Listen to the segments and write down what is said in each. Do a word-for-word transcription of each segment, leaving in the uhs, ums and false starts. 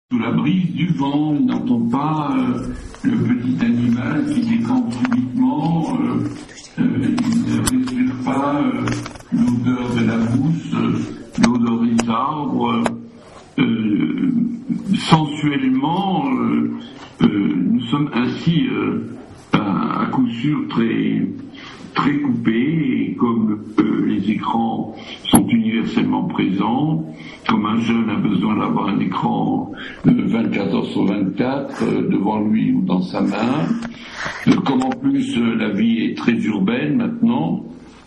sous la brise du vent, il n'entend pas euh, le petit animal qui décampe subitement, euh, euh, il ne respire pas euh, l'odeur de la mousse, euh, l'odeur des arbres. Euh, sensuellement, euh, euh, nous sommes ainsi euh, à, à coup sûr très, très coupés, et comme euh, les écrans sont universellement présents, comme un jeune a besoin d'avoir un écran euh, vingt-quatre heures sur vingt-quatre euh, devant lui ou dans sa main, euh, comme en plus euh, la vie est très urbaine maintenant,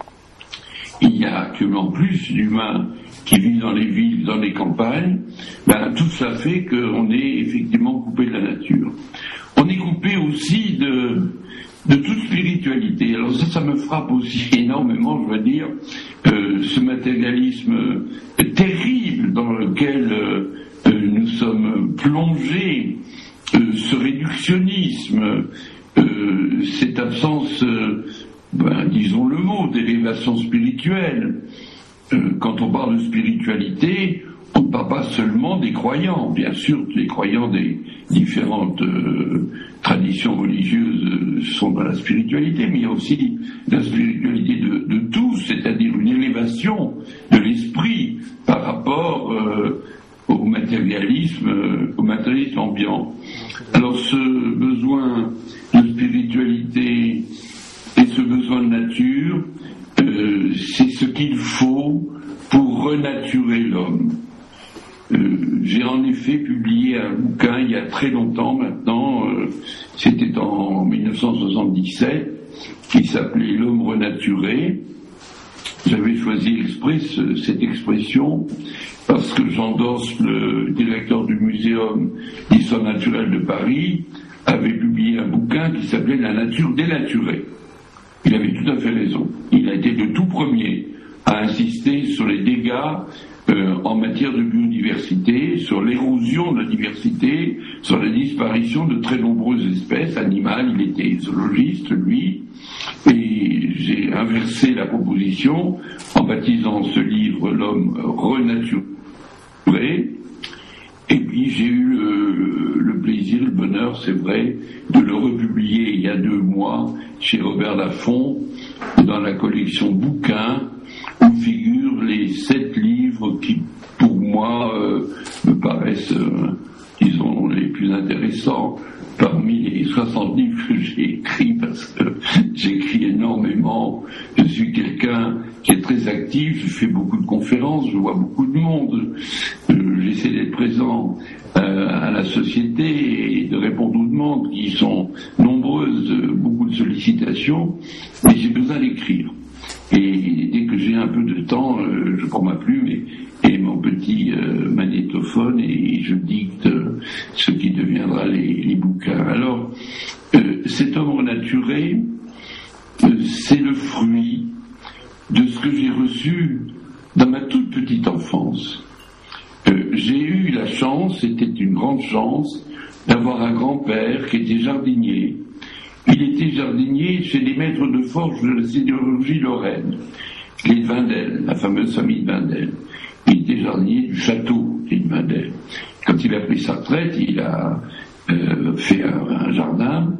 il y a actuellement plus d'humains qui vivent dans les villes, dans les campagnes, ben, tout ça fait qu'on est effectivement coupé de la nature. On est coupé aussi de, de toute spiritualité. Alors ça, ça me frappe aussi énormément, je dois dire, euh, ce matérialisme terrible dans lequel euh, nous sommes plongés, euh, ce réductionnisme, euh, cette absence, euh, ben, disons le mot, d'élévation spirituelle. Euh, quand on parle de spiritualité, on ne parle pas seulement des croyants. Bien sûr, les croyants des différentes euh, traditions religieuses euh, sont dans la spiritualité, mais il y a aussi la spiritualité de, de tous, c'est-à-dire une élévation de l'esprit par rapport euh, au matérialisme, euh, au matérialisme ambiant. Alors ce besoin de spiritualité et ce besoin de nature, euh, c'est ce qu'il faut pour renaturer l'homme. Euh, j'ai en effet publié un bouquin il y a très longtemps maintenant, euh, c'était en dix-neuf cent soixante-dix-sept, qui s'appelait L'homme renaturé. J'avais choisi exprès ce, cette expression parce que Jean Doss, le directeur du Muséum d'histoire naturelle de Paris, avait publié un bouquin qui s'appelait La nature dénaturée. Il avait tout à fait raison. Il a été le tout premier à insister sur les dégâts euh, en matière de biodiversité, sur l'érosion de la diversité, sur la disparition de très nombreuses espèces animales. Il était zoologiste, lui, et j'ai inversé la proposition en baptisant ce livre L'homme renaturé. Et puis j'ai eu le, le plaisir, le bonheur, c'est vrai, de le republier il y a deux mois chez Robert Laffont, dans la collection Bouquins, où figurent les sept livres qui, pour moi, euh, me paraissent, euh, disons, les plus intéressants parmi les soixante livres que j'ai écrits, parce que j'écris énormément. Je suis quelqu'un qui est très actif, je fais beaucoup de conférences, je vois beaucoup de monde, euh, j'essaie d'être présent euh, à la société et de répondre aux demandes qui sont nombreuses, euh, beaucoup de sollicitations, mais j'ai besoin d'écrire. Et dès que j'ai un peu de temps, euh, je prends ma plume et, et mon petit euh, magnétophone et je dicte euh, ce qui deviendra les, les bouquins. Alors, euh, cet homme renaturé, euh, c'est le fruit de ce que j'ai reçu dans ma toute petite enfance. Euh, j'ai eu la chance, c'était une grande chance, d'avoir un grand-père qui était jardinier. Il était jardinier chez les maîtres de forge de la sidérurgie lorraine, les Vindel, la fameuse famille de Vindel. Il était jardinier du château des Vindel. Quand il a pris sa retraite, il a euh, fait un, un jardin,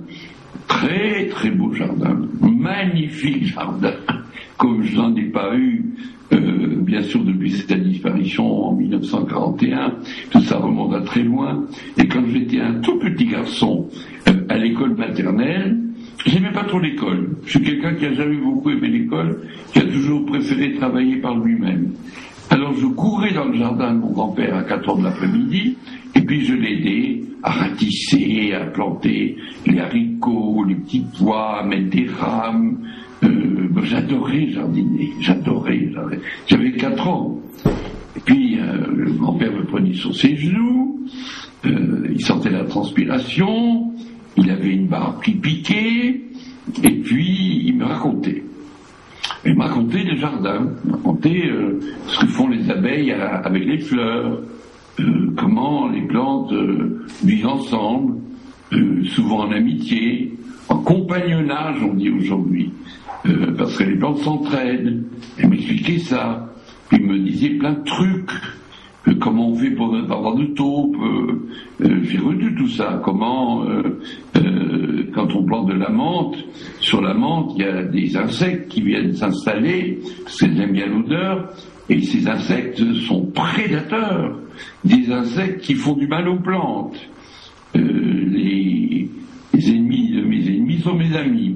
très très beau jardin, magnifique jardin, comme je n'en ai pas eu, euh, bien sûr, depuis sa disparition en mille neuf cent quarante et un, tout ça remonte à très loin, et quand j'étais un tout petit garçon euh, à l'école maternelle, j'aimais pas trop l'école. Je suis quelqu'un qui a jamais beaucoup aimé l'école, qui a toujours préféré travailler par lui-même. Alors je courais dans le jardin de mon grand-père à quatre heures de l'après-midi, et puis je l'aidais à ratisser, à planter les haricots, les petits pois, à mettre des rames. Euh, j'adorais jardiner, j'adorais, j'adorais. J'avais quatre ans. Et puis euh, le grand-père me prenait sur ses genoux, euh, il sentait la transpiration, il avait une barbe qui piquait, et puis il me racontait. Il me racontait les jardins, il me racontait euh, ce que font les abeilles à, avec les fleurs, euh, comment les plantes euh, vivent ensemble, euh, souvent en amitié, en compagnonnage, on dit aujourd'hui, euh, parce que les plantes s'entraident. Il m'expliquait ça, puis il me disait plein de trucs Euh, comment on fait pour ne pas avoir de taupe, euh, euh, j'ai retenu tout ça. Comment, euh, euh, quand on plante de la menthe, sur la menthe, il y a des insectes qui viennent s'installer, parce qu'ils aiment bien l'odeur, et ces insectes sont prédateurs, des insectes qui font du mal aux plantes. Euh, les, les ennemis de mes ennemis sont mes amis.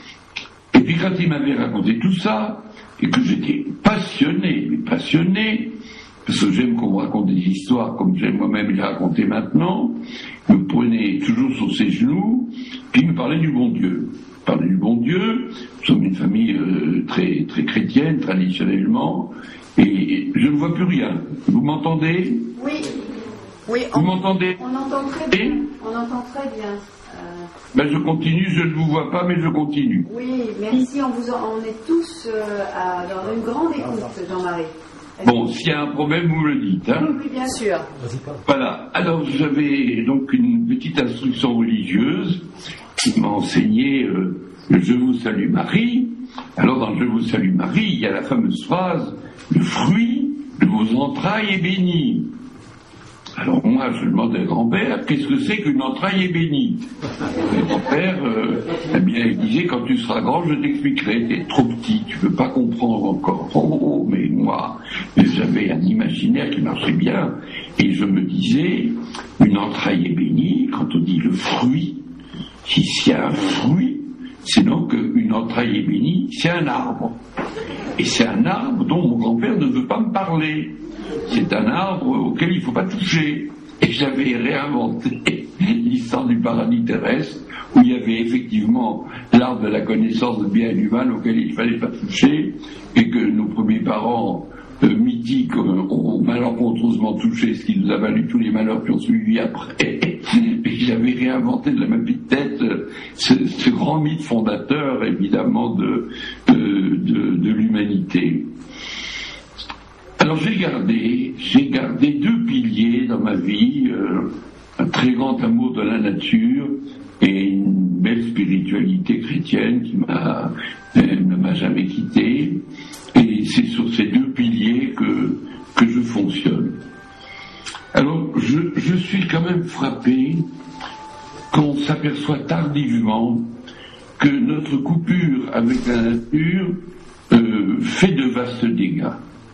Et puis quand il m'avait raconté tout ça, et que j'étais passionné, mais passionné, parce que j'aime qu'on me raconte des histoires comme j'aime moi-même les raconter maintenant, il me prenait toujours sur ses genoux, puis il me parlait du bon Dieu. Il parlait du bon Dieu, nous sommes une famille euh, très, très chrétienne, traditionnellement, et je ne vois plus rien. Vous m'entendez? Oui. Oui, vous on, m'entendez? On entend très bien. On entend très bien. Euh... Ben je continue, je ne vous vois pas, mais je continue. Oui, merci. On, vous en, on est tous euh, à, dans une grande écoute, Jean-Marie. Bon, s'il y a un problème, vous me le dites. Hein. Oui, oui, bien sûr. Voilà. Alors, j'avais donc une petite instruction religieuse qui m'a enseigné euh, le Je vous salue Marie. Alors, dans le Je vous salue Marie, il y a la fameuse phrase « Le fruit de vos entrailles est béni ». Alors moi, je demandais au grand-père, qu'est-ce que c'est qu'une entraille est bénie? Le grand-père, euh, eh bien, il disait, quand tu seras grand, je t'expliquerai, t'es trop petit, tu peux pas comprendre encore. Oh, oh, mais moi, j'avais un imaginaire qui marchait bien, et je me disais, une entraille est bénie, quand on dit le fruit, si s'il y a un fruit, c'est donc une entraille est bénie, c'est un arbre. Et c'est un arbre dont mon grand-père ne veut pas me parler. C'est un arbre auquel il ne faut pas toucher. Et j'avais réinventé l'histoire du paradis terrestre, où il y avait effectivement l'arbre de la connaissance de bien et du mal auquel il ne fallait pas toucher, et que nos premiers parents euh, mythiques euh, ont malencontreusement touché, ce qui nous a valu tous les malheurs qui ont suivi après. Et j'avais réinventé de la même petite tête euh, ce, ce grand mythe fondateur, évidemment, de, euh, de, de l'humanité. Alors j'ai gardé, j'ai gardé deux piliers dans ma vie, euh, un très grand amour de la nature et une belle spiritualité chrétienne qui m'a, euh, ne m'a jamais quitté. Et c'est sur ces deux piliers que, que je fonctionne. Alors je, je suis quand même frappé qu'on s'aperçoit tardivement que notre coupure avec la nature euh, fait de vastes dégâts.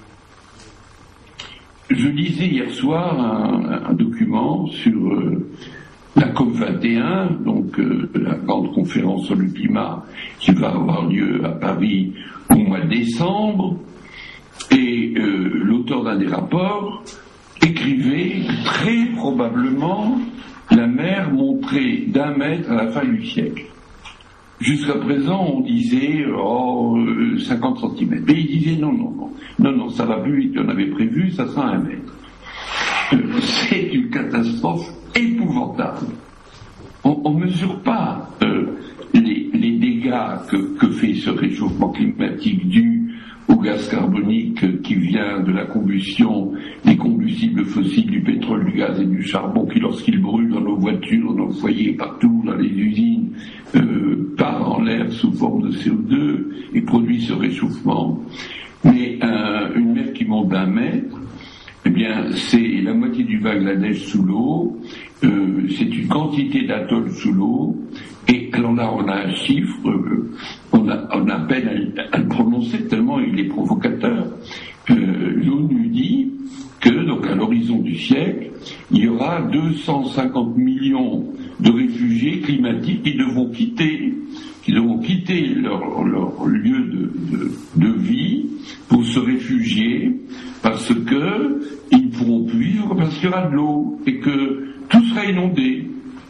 Je lisais hier soir un, un document sur euh, la COP vingt et un, donc euh, la grande conférence sur le climat qui va avoir lieu à Paris au mois de décembre, et euh, l'auteur d'un des rapports écrivait que très probablement la mer monterait d'un mètre à la fin du siècle. Jusqu'à présent, on disait oh, euh, cinquante centimètres. Mais il disait non, non, non, non, non, ça va plus vite qu'on avait prévu, ça sera un mètre. Euh, c'est une catastrophe épouvantable. On ne mesure pas euh, les, les dégâts que, que fait ce réchauffement climatique dû au gaz carbonique qui vient de la combustion des combustibles fossiles, du pétrole, du gaz et du charbon qui, lorsqu'ils brûlent dans nos voitures, dans nos foyers, partout, dans les usines, euh, part en l'air sous forme de C O deux et produit ce réchauffement. Mais euh, une mer qui monte d'un mètre, eh bien, c'est la moitié du Bangladesh sous l'eau, euh, c'est une quantité d'atolls sous l'eau, et alors là, on a un chiffre, euh, on, a, on a peine à, à le prononcer tellement il est provocateur. Euh, L'ONU dit que, donc à l'horizon du siècle, il y aura deux cent cinquante millions de réfugiés climatiques qui devront quitter, qui devront quitter leur, leur lieu de, de, de vie pour se réfugier, parce que ils ne pourront plus vivre parce qu'il y aura de l'eau et que tout sera inondé.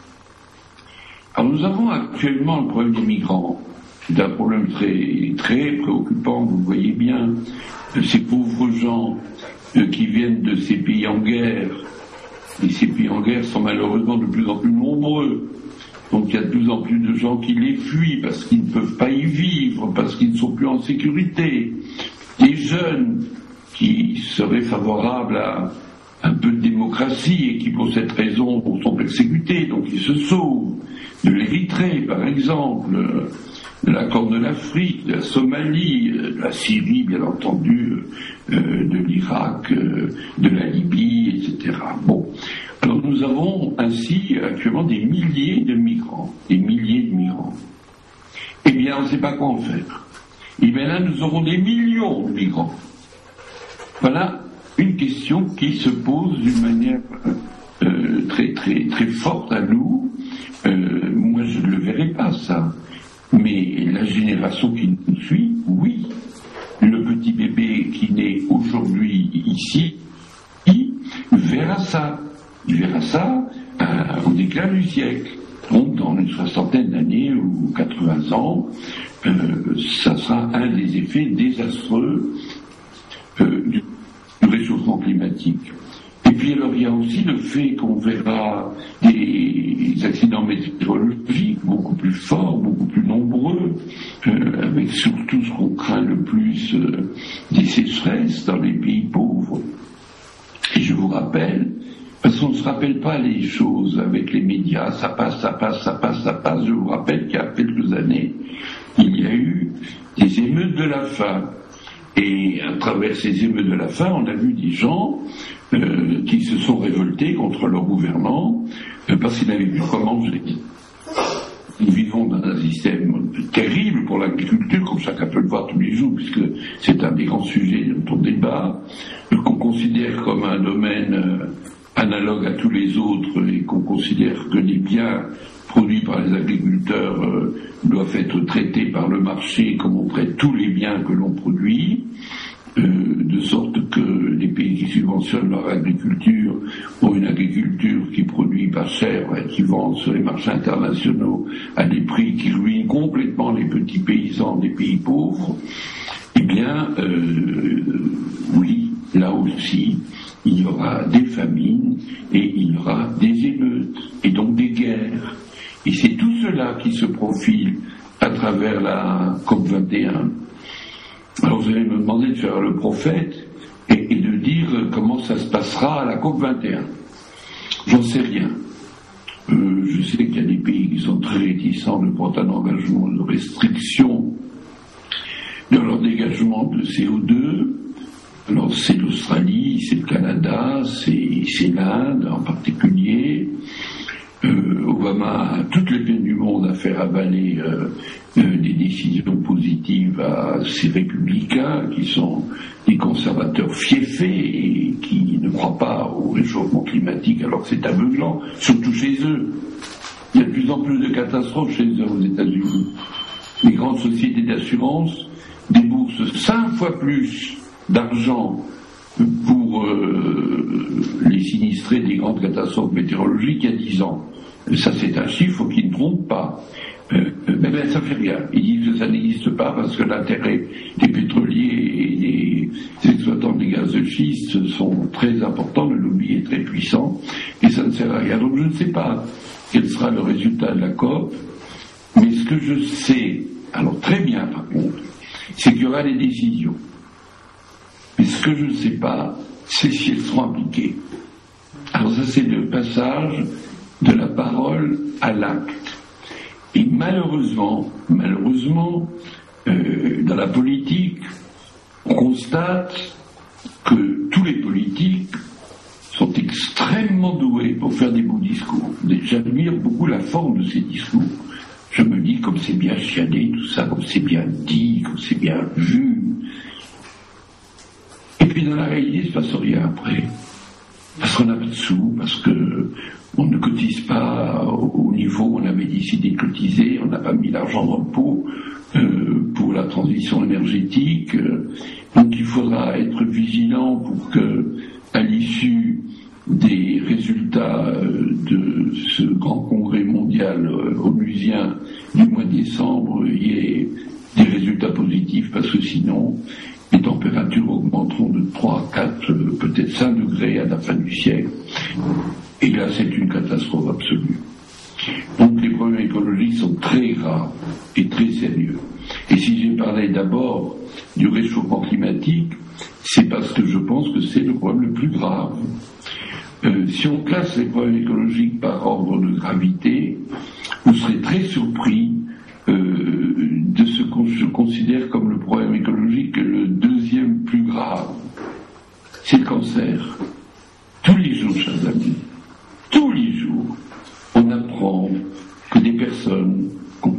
Alors nous avons actuellement le problème des migrants. C'est un problème très, très préoccupant, vous voyez bien, ces pauvres gens euh, qui viennent de ces pays en guerre, et ces pays en guerre sont malheureusement de plus en plus nombreux. Donc il y a de plus en plus de gens qui les fuient parce qu'ils ne peuvent pas y vivre, parce qu'ils ne sont plus en sécurité. Des jeunes qui seraient favorables à un peu de démocratie et qui pour cette raison sont persécutés, donc ils se sauvent. De l'Érythrée par exemple, la Corne de l'Afrique, de la Somalie, de la Syrie, bien entendu, euh, de l'Irak, euh, de la Libye, et cetera. Bon. Alors nous avons ainsi actuellement des milliers de migrants, des milliers de migrants. Eh bien, on ne sait pas quoi en faire. Et bien là, nous aurons des millions de migrants. Voilà une question qui se pose d'une manière euh, très très très forte à nous. Euh, moi, je ne le verrai pas, ça. Mais la génération qui nous suit, oui. Le petit bébé qui naît aujourd'hui ici, il verra ça. Il verra ça euh, au déclin du siècle. Donc, dans une soixantaine d'années ou quatre-vingts ans, euh, ça sera un des effets désastreux euh, du, du réchauffement climatique. Et puis alors, il y a aussi le fait qu'on verra des accidents météorologiques beaucoup plus forts, beaucoup plus nombreux, euh, avec surtout ce qu'on craint le plus, euh, des sécheresses dans les pays pauvres. Et je vous rappelle, parce qu'on ne se rappelle pas les choses avec les médias, ça passe, ça passe, ça passe, ça passe. Je vous rappelle qu'il y a quelques années, il y a eu des émeutes de la faim. Et à travers ces émeutes de la faim, on a vu des gens euh, qui se sont révoltés contre leur gouvernant euh, parce qu'ils n'avaient plus comment manger. Nous vivons dans un système terrible pour l'agriculture, comme chacun peut le voir tous les jours, puisque c'est un des grands sujets de notre débat, euh, qu'on considère comme un domaine euh, analogue à tous les autres et qu'on considère que les biens produits par les agriculteurs euh, doivent être traités par le marché comme on traite tous les biens que l'on produit, euh, de sorte que les pays qui subventionnent leur agriculture ont une agriculture qui produit pas cher et qui vend sur les marchés internationaux à des prix qui ruinent complètement les petits paysans des pays pauvres. Eh bien, euh, oui, là aussi, il y aura des famines et il y aura des émeutes et donc des guerres. Et c'est tout cela qui se profile à travers la COP vingt et un. Alors vous allez me demander de faire le prophète et, et de dire comment ça se passera à la COP vingt et un. J'en sais rien. Euh, je sais qu'il y a des pays qui sont très réticents de prendre un engagement de restriction de leur dégagement de C O deux. Alors c'est l'Australie, c'est le Canada, c'est, c'est l'Inde en particulier. Euh, Obama a toutes les peines du monde à faire avaler euh, euh, des décisions positives à ces républicains qui sont des conservateurs fiefés et qui ne croient pas au réchauffement climatique alors que c'est aveuglant, surtout chez eux. Il y a de plus en plus de catastrophes chez eux aux États-Unis. Les grandes sociétés d'assurance déboursent cinq fois plus d'argent pour euh, les sinistrés des grandes catastrophes météorologiques il y a dix ans. Ça, c'est un chiffre qui ne trompe pas. Euh, mais ben, ça fait rien. Ils disent que ça n'existe pas parce que l'intérêt des pétroliers et des exploitants des gaz de schiste sont très importants, le lobby est très puissant, et ça ne sert à rien. Donc je ne sais pas quel sera le résultat de la COP, mais ce que je sais, alors très bien par contre, c'est qu'il y aura des décisions. Mais ce que je ne sais pas, c'est si elles seront appliquées. Alors ça, c'est le passage de la parole à l'acte. Et malheureusement, malheureusement, euh, dans la politique, on constate que tous les politiques sont extrêmement doués pour faire des beaux discours. J'admire beaucoup la forme de ces discours. Je me dis comme c'est bien chiadé, tout ça, comme c'est bien dit, comme c'est bien vu. Et puis dans la réalité, il ne se passe rien après. Parce qu'on n'a pas de sous, parce que on ne cotise pas au niveau où on avait décidé de cotiser, on n'a pas mis l'argent dans le pot euh, pour la transition énergétique. Donc il faudra être vigilant pour que, à l'issue des résultats de ce grand congrès mondial onusien du mois de décembre, il y ait des résultats positifs, parce que sinon les températures augmenteront de trois, quatre, peut-être cinq degrés à la fin du siècle. Et là, c'est une catastrophe absolue. Donc les problèmes écologiques sont très graves et très sérieux. Et si j'ai parlé d'abord du réchauffement climatique, c'est parce que je pense que c'est le problème le plus grave. Euh, si on classe les problèmes écologiques par ordre de gravité, vous serez très surpris euh,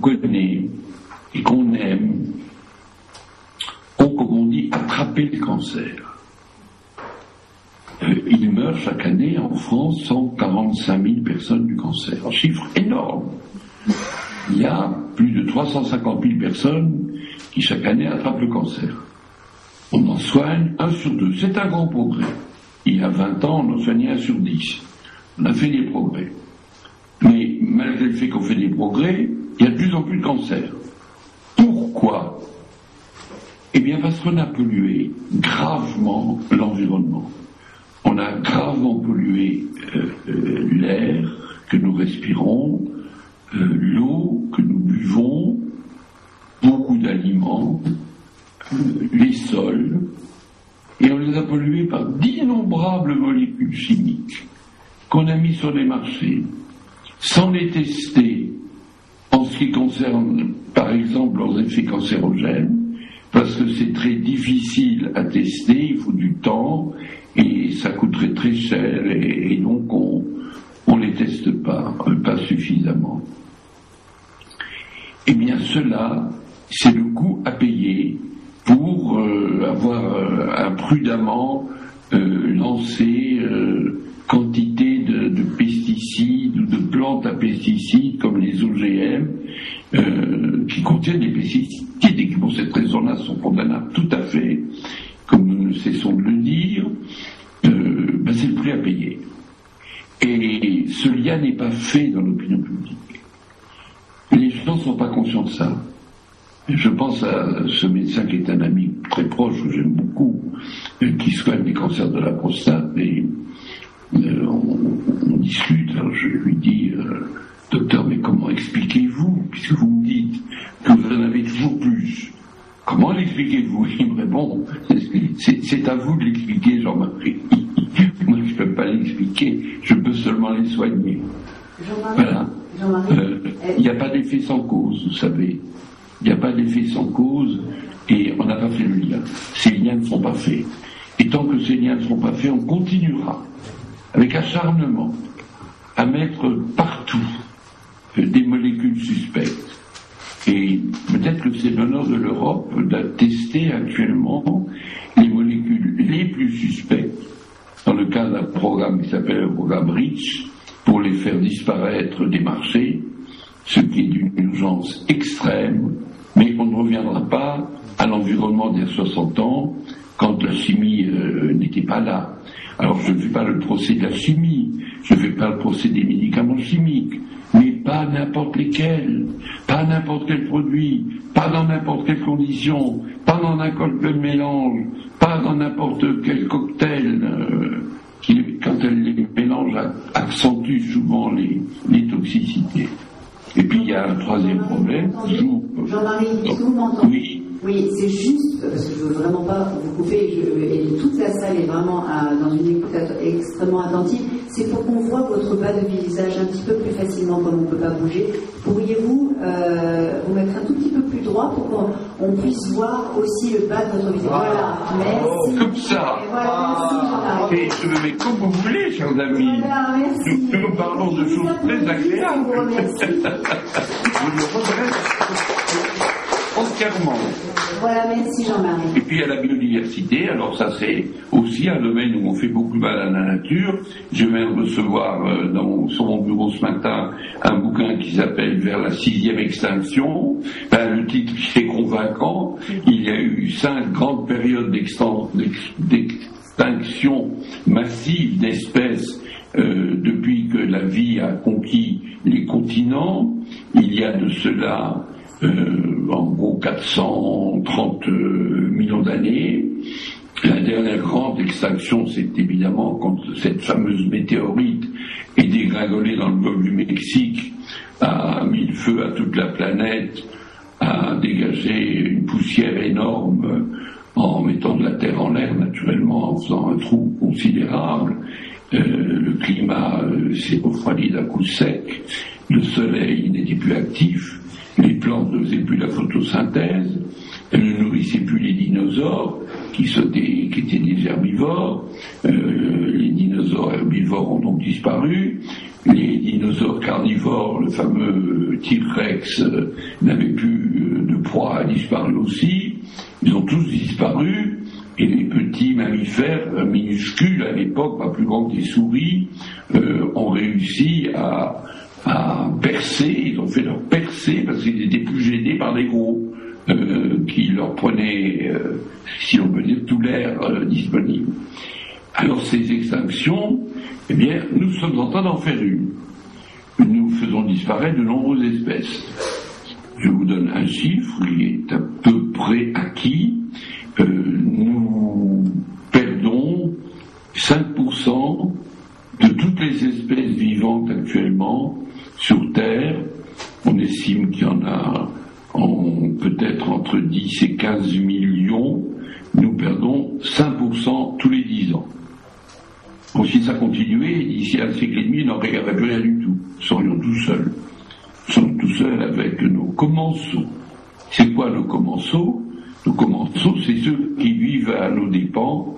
connaît et qu'on aime ont, comme on dit, attrapé le cancer. Euh, il meurt chaque année en France cent quarante-cinq mille personnes du cancer, un chiffre énorme. Il y a plus de trois cent cinquante mille personnes qui chaque année attrapent le cancer. On en soigne un sur deux, c'est un grand progrès. Il y a vingt ans, on en soignait un sur dix. On a fait des progrès. Mais malgré le fait qu'on fait des progrès, il y a de plus en plus de cancers. Pourquoi ? Eh bien parce qu'on a pollué gravement l'environnement. On a gravement pollué euh, euh, l'air que nous respirons, euh, l'eau que nous buvons, beaucoup d'aliments, euh, les sols, et on les a pollués par d'innombrables molécules chimiques qu'on a mis sur les marchés, sans les tester en ce qui concerne, par exemple, leurs effets cancérogènes, parce que c'est très difficile à tester, il faut du temps, et ça coûterait très cher, et, et donc on on les teste pas, pas suffisamment. Eh bien, cela, c'est le coût à payer pour euh, avoir euh, imprudemment euh, lancé euh, quantité de, de pesticides ou de plantes à pesticides comme les O G M euh, qui contiennent des pesticides et qui pour cette raison-là sont condamnables tout à fait, comme nous ne cessons de le dire. Euh, ben c'est le prix à payer. Et ce lien n'est pas fait dans l'opinion publique. Les gens ne sont pas conscients de ça. Je pense à ce médecin qui est un ami très proche, que j'aime beaucoup, euh, qui soigne les cancers de la prostate, et euh, on, on discute, alors je lui dis, euh, docteur, mais comment expliquez-vous, puisque vous me dites que vous en avez toujours plus, comment l'expliquez-vous? Il me répond, c'est, c'est à vous de l'expliquer, Jean-Marie. Moi, je ne peux pas l'expliquer, je peux seulement les soigner. Jean-Marie, voilà. Jean-Marie, il n'y euh, a pas d'effet sans cause, vous savez. Il n'y a pas d'effet sans cause et on n'a pas fait le lien. Ces liens ne sont pas faits. Et tant que ces liens ne sont pas faits, on continuera avec acharnement à mettre partout euh, des molécules suspectes. Et peut-être que c'est l'honneur de l'Europe de tester actuellement les molécules les plus suspectes dans le cadre d'un programme qui s'appelle le programme REACH pour les faire disparaître des marchés, ce qui est d'une urgence extrême, mais on ne reviendra pas à l'environnement d'il y a soixante ans, quand la chimie euh, n'était pas là. Alors je ne fais pas le procès de la chimie, je ne fais pas le procès des médicaments chimiques, mais pas n'importe lesquels, pas n'importe quel produit, pas dans n'importe quelle condition, pas dans n'importe quel mélange, pas dans n'importe quel cocktail, euh, qui, quand elle les mélange, accentue souvent les, les toxicités. Et puis il y a un troisième problème, toujours... Jean-Marie, est-ce que vous m'entendez? Oui. Oui, c'est juste, parce que je ne veux vraiment pas vous couper, je, et toute la salle est vraiment à, dans une écoute extrêmement attentive, c'est pour qu'on voit votre bas de visage un petit peu plus facilement comme on ne peut pas bouger. Pourriez-vous euh, vous mettre un tout petit peu plus droit pour qu'on on puisse voir aussi le bas de votre visage? Voilà, merci. Comme ça. Et voilà, merci Jean-Marie. Et je me mets comme vous voulez, chers amis. Voilà, merci. Nous, nous parlons de choses très agréables. Je vous remercie. Je le regrette entièrement. Voilà, merci Jean-Marie. Et puis à la biodiversité, alors ça c'est aussi un domaine où on fait beaucoup de mal à la nature. Je viens de recevoir euh, dans, sur mon bureau ce matin un bouquin qui s'appelle Vers la sixième extinction. Ben, le titre est convaincant. Il y a eu cinq grandes périodes d'extinction massive d'espèces euh, depuis que la vie a conquis les continents. Il y a de cela Euh, en gros quatre cent trente euh, millions d'années. La dernière grande extinction, c'est évidemment quand cette fameuse météorite est dégringolée dans le golfe du Mexique, a mis le feu à toute la planète, a dégagé une poussière énorme en mettant de la terre en l'air, naturellement, en faisant un trou considérable. Euh, le climat euh, s'est refroidi d'un coup sec, le soleil n'était plus actif, les plantes ne faisaient plus la photosynthèse, elles ne nourrissaient plus les dinosaures, qui, des, qui étaient des herbivores, euh, les dinosaures herbivores ont donc disparu, les dinosaures carnivores, le fameux T-Rex, euh, n'avait plus euh, de proie, a disparu aussi. Ils ont tous disparu, et les petits mammifères euh, minuscules, à l'époque, pas plus grands que des souris, euh, ont réussi à, à percer, ils ont fait leur percée parce qu'ils étaient plus gênés par les gros, euh, qui leur prenaient, euh, si on peut dire, tout l'air euh, disponible. Alors ces extinctions, eh bien, nous sommes en train d'en faire une. Nous faisons disparaître de nombreuses espèces. Je vous donne un chiffre, il est à peu près acquis. Euh, nous perdons cinq pour cent de toutes les espèces vivantes actuellement sur Terre. On estime qu'il y en a en, peut-être entre dix et quinze millions. Nous perdons cinq pour cent tous les dix ans. Donc si ça continuait, d'ici un siècle et demi, on n'en regarderait plus rien du tout. Nous serions tout seuls. Nous sommes tout seuls avec nos commensaux. C'est quoi nos commensaux? Nos commensaux, c'est ceux qui vivent à nos dépens,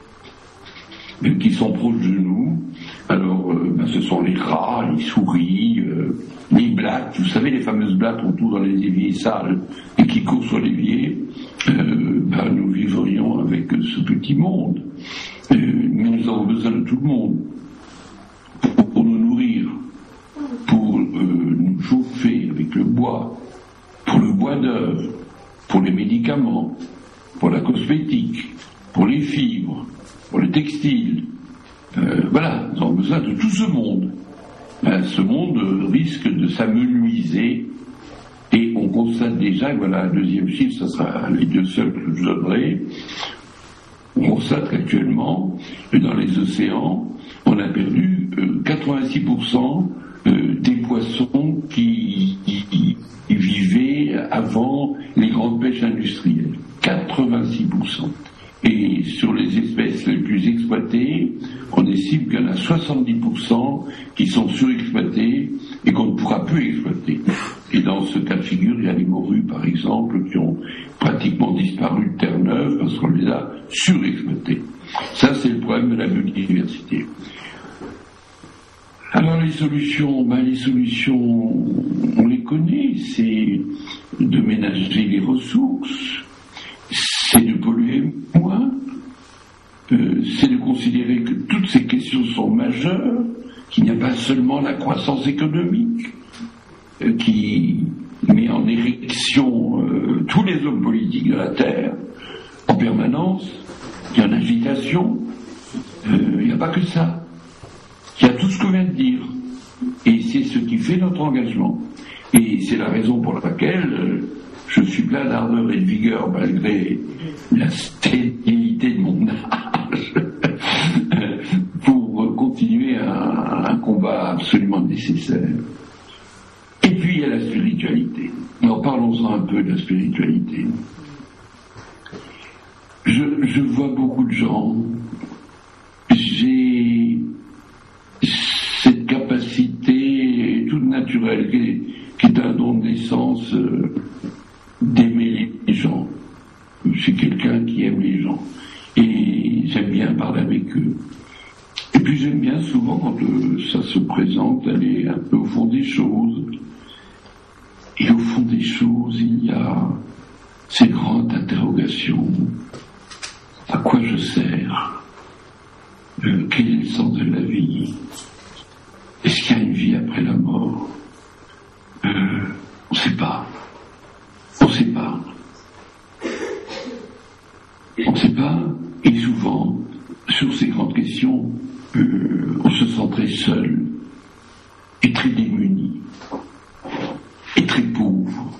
qui sont proches de nous. Alors, euh, ben, ce sont les rats, les souris, euh, les blattes. Vous savez, les fameuses blattes qu'on trouve dans les éviers sales et qui courent sur l'évier. Euh, ben, nous vivrions avec ce petit monde. Euh, mais nous avons besoin de tout le monde pour, pour nous nourrir, pour euh, nous chauffer avec le bois, pour le bois d'œuvre, pour les médicaments, pour la cosmétique, pour les fibres, pour le textile. Euh, voilà, nous avons besoin de tout ce monde. Ben, ce monde euh, risque de s'amenuiser et on constate déjà, voilà, un deuxième chiffre, ce sera les deux seuls que je vous donnerai. On constate qu'actuellement, dans les océans, on a perdu euh, quatre-vingt-six pour cent euh, des poissons qui, qui, qui vivaient avant les grandes pêches industrielles. quatre-vingt-six pour cent. Et sur les espèces les plus exploitées, on estime qu'il y en a soixante-dix pour cent qui sont surexploitées et qu'on ne pourra plus exploiter. Et dans ce cas de figure, il y a les morues, par exemple, qui ont pratiquement disparu de Terre-Neuve parce qu'on les a surexploitées. Ça, c'est le problème de la biodiversité. Alors les solutions, ben les solutions, on les connaît, c'est de ménager les ressources, c'est de polluer moins, euh, c'est de considérer que toutes ces questions sont majeures, qu'il n'y a pas seulement la croissance économique euh, qui met en érection euh, tous les hommes politiques de la Terre en permanence, il y a une agitation, euh, il n'y a pas que ça. Il y a tout ce que je viens de dire. Et c'est ce qui fait notre engagement. Et c'est la raison pour laquelle euh, je suis plein d'ardeur et de vigueur malgré la stérilité de mon âge pour continuer un, un combat absolument nécessaire. Et puis il y a la spiritualité. Alors parlons-en un peu de la spiritualité. Je, je vois beaucoup de gens. J'ai cette capacité toute naturelle qui est, qui est un don de naissance euh, d'aimer les gens. Je suis quelqu'un qui aime les gens et j'aime bien parler avec eux. Et puis j'aime bien souvent quand euh, ça se présente aller un peu au fond des choses. Et au fond des choses, il y a ces grandes interrogations. À quoi je sers? Euh, quel est le sens de la vie? Est-ce qu'il y a une vie après la mort? euh, On ne sait pas. On ne sait pas. On ne sait pas. Et souvent, sur ces grandes questions, euh, on se sent très seul et très démuni et très pauvre.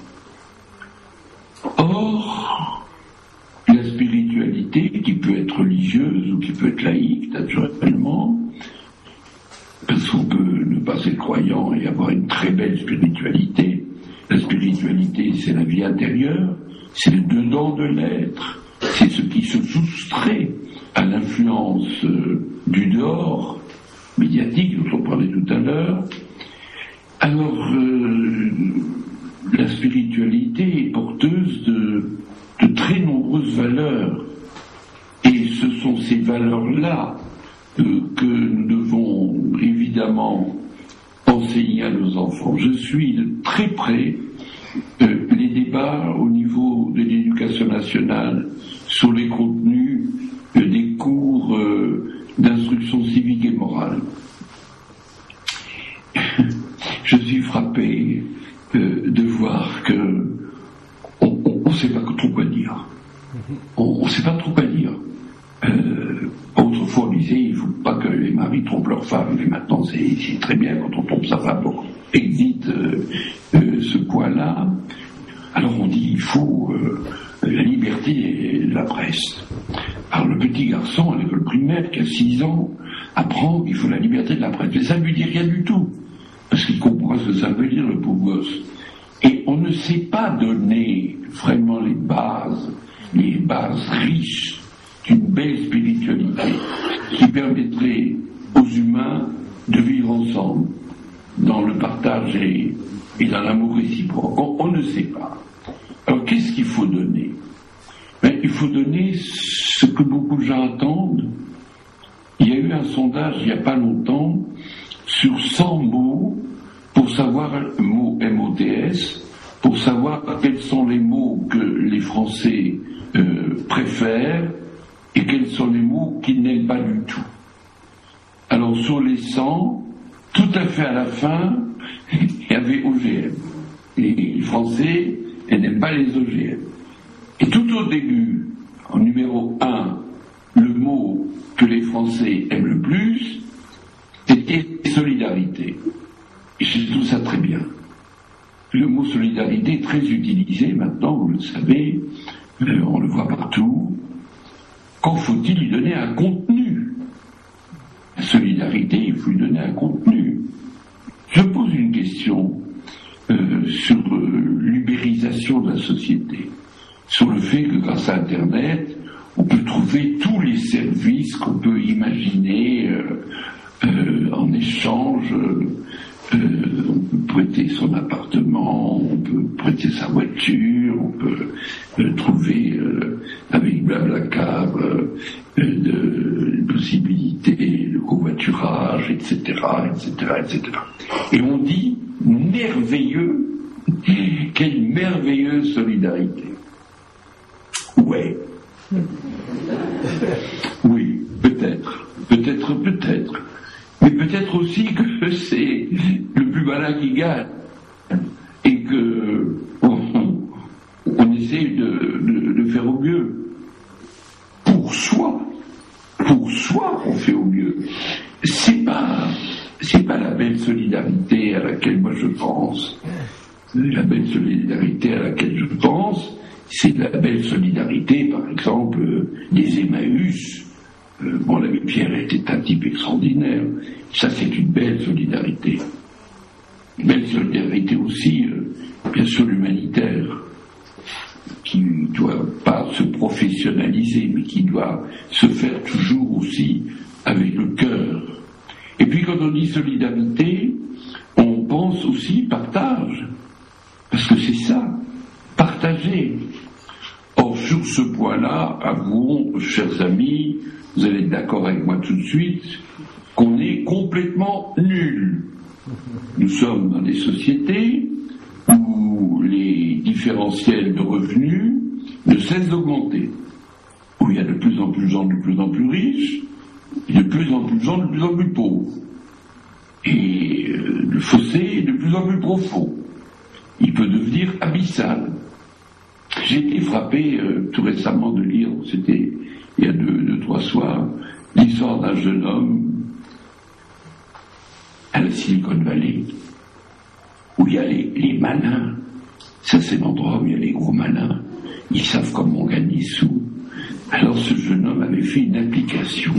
Or, la spiritualité, qui peut être religieuse ou qui peut être laïque, naturellement, parce qu'on peut ne pas être croyant et avoir une très belle spiritualité. La spiritualité, c'est la vie intérieure, c'est le dedans de l'être, c'est ce qui se soustrait à l'influence euh, du dehors médiatique dont on parlait tout à l'heure. Alors, euh, la spiritualité est porteuse de, de très nombreuses valeurs, et ce sont ces valeurs-là euh, que nous devons évidemment enseigner à nos enfants. Je suis de très près euh, les débats au niveau de l'éducation nationale sur les contenus euh, des cours euh, d'instruction civique et morale. Je suis frappé euh, de voir que on ne sait pas trop quoi dire. On ne sait pas trop quoi dire. Euh, autrefois on disait il ne faut pas que les maris trompent leurs femmes, mais maintenant c'est, c'est très bien quand on trompe sa femme, donc évite euh, euh, ce point-là. Alors on dit il faut euh, la liberté de la presse. Alors le petit garçon à l'école primaire qui a six ans apprend qu'il faut la liberté de la presse, mais ça ne lui dit rien du tout, parce qu'il comprend ce que ça veut dire, le pauvre gosse. Et on ne sait pas donner vraiment les bases, les bases riches d'une belle spiritualité qui permettrait aux humains de vivre ensemble dans le partage et, et dans l'amour réciproque. On, on ne sait pas. Alors qu'est-ce qu'il faut donner? Ben, il faut donner ce que beaucoup de gens attendent. Il y a eu un sondage il n'y a pas longtemps sur cent mots pour savoir, le mot M O T S, pour savoir quels sont les mots que les Français euh, préfèrent et quels sont les mots qu'ils n'aiment pas du tout. Alors sur les cent, tout à fait à la fin, il y avait O G M. Et les Français n'aiment pas les O G M. Et tout au début, en numéro un, le mot que les Français aiment le plus, c'était solidarité. Et je trouve ça très bien. Le mot solidarité est très utilisé maintenant, vous le savez, euh, on le voit partout. Quand faut-il lui donner un contenu? La solidarité, il faut lui donner un contenu. Je pose une question euh, sur euh, l'ubérisation de la société, sur le fait que grâce à Internet, on peut trouver tous les services qu'on peut imaginer euh, euh, en échange. Euh, Euh, on peut prêter son appartement, on peut prêter sa voiture, on peut euh, trouver euh, avec Blablacar euh, de, de possibilités de covoiturage, et cetera, et cetera, et cetera. Et on dit merveilleux, quelle merveilleuse solidarité. Ouais. Oui, peut-être, peut-être, peut-être. Mais peut-être aussi que c'est le plus malin qui gagne et que on, on essaie de, de, de faire au mieux. Pour soi, pour soi, on fait au mieux. C'est pas, c'est pas la belle solidarité à laquelle moi je pense. La belle solidarité à laquelle je pense, c'est la belle solidarité, par exemple, des Emmaüs. Euh, bon, l'abbé Pierre était un type extraordinaire. Ça, c'est une belle solidarité. Une belle solidarité aussi, euh, bien sûr, l'humanitaire, qui ne doit pas se professionnaliser, mais qui doit se faire toujours aussi avec le cœur. Et puis, quand on dit solidarité, on pense aussi partage. Parce que c'est ça, partager. Or, sur ce point-là, avouons, chers amis, vous allez être d'accord avec moi tout de suite, qu'on est complètement nuls. Nous sommes dans des sociétés où les différentiels de revenus ne cessent d'augmenter, où il y a de plus en plus de gens de plus en plus riches, et de plus en plus de gens de plus en plus pauvres. Et euh, le fossé est de plus en plus profond. Il peut devenir abyssal. J'ai été frappé euh, tout récemment de lire, c'était il y a deux, deux, trois soirs, l'histoire d'un jeune homme à la Silicon Valley, où il y a les, les malins. Ça, c'est l'endroit où il y a les gros malins. Ils savent comment gagner des sous. Alors, ce jeune homme avait fait une application.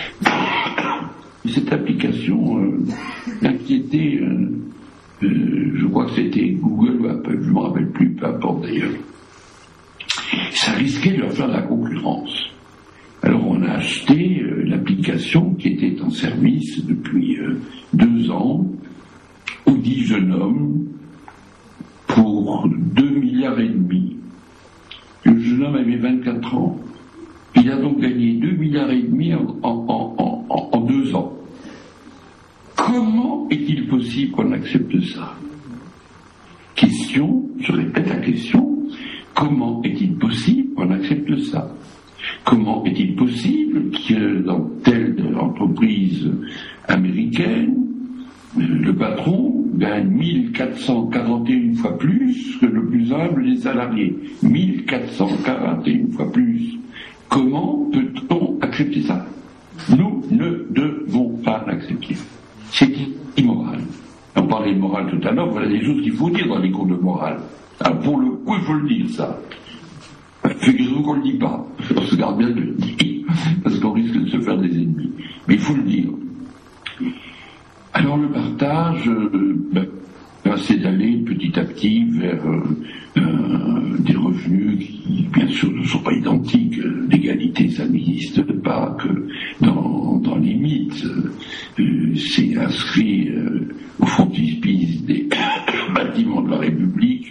Cette application euh, inquiétait, euh, euh, je crois que c'était Google ou Apple, je ne me rappelle plus, peu importe d'ailleurs. Ça risquait de leur faire de la concurrence. Alors on a acheté euh, l'application qui était en service depuis euh, deux ans aux dix jeunes hommes pour deux milliards et demi. Le jeune homme avait vingt-quatre ans. Il a donc gagné deux milliards et demi en, en, en, en, en deux ans. comment est-il possible qu'on accepte ça? Question, je répète la question, comment est-il possible qu'on accepte ça? Comment est-il possible que dans telle entreprise américaine, le patron gagne mille quatre cent quarante et une fois plus que le plus humble des salariés? mille quatre cent quarante et une fois plus. Comment peut-on accepter ça? Nous ne devons pas l'accepter. C'est immoral. On parlait de morale tout à l'heure, voilà des choses qu'il faut dire dans les cours de morale. Alors pour le coup, il faut le dire, ça. Figurez-vous qu'on ne le dit pas. On se garde bien de le dire, parce qu'on risque de se faire des ennemis. Mais il faut le dire. Alors le partage, euh, ben, c'est d'aller petit à petit vers euh, euh, des revenus qui, bien sûr, ne sont pas identiques. L'égalité, ça n'existe pas que dans, dans les mythes. Euh, c'est inscrit euh, au frontispice des bâtiments de la République.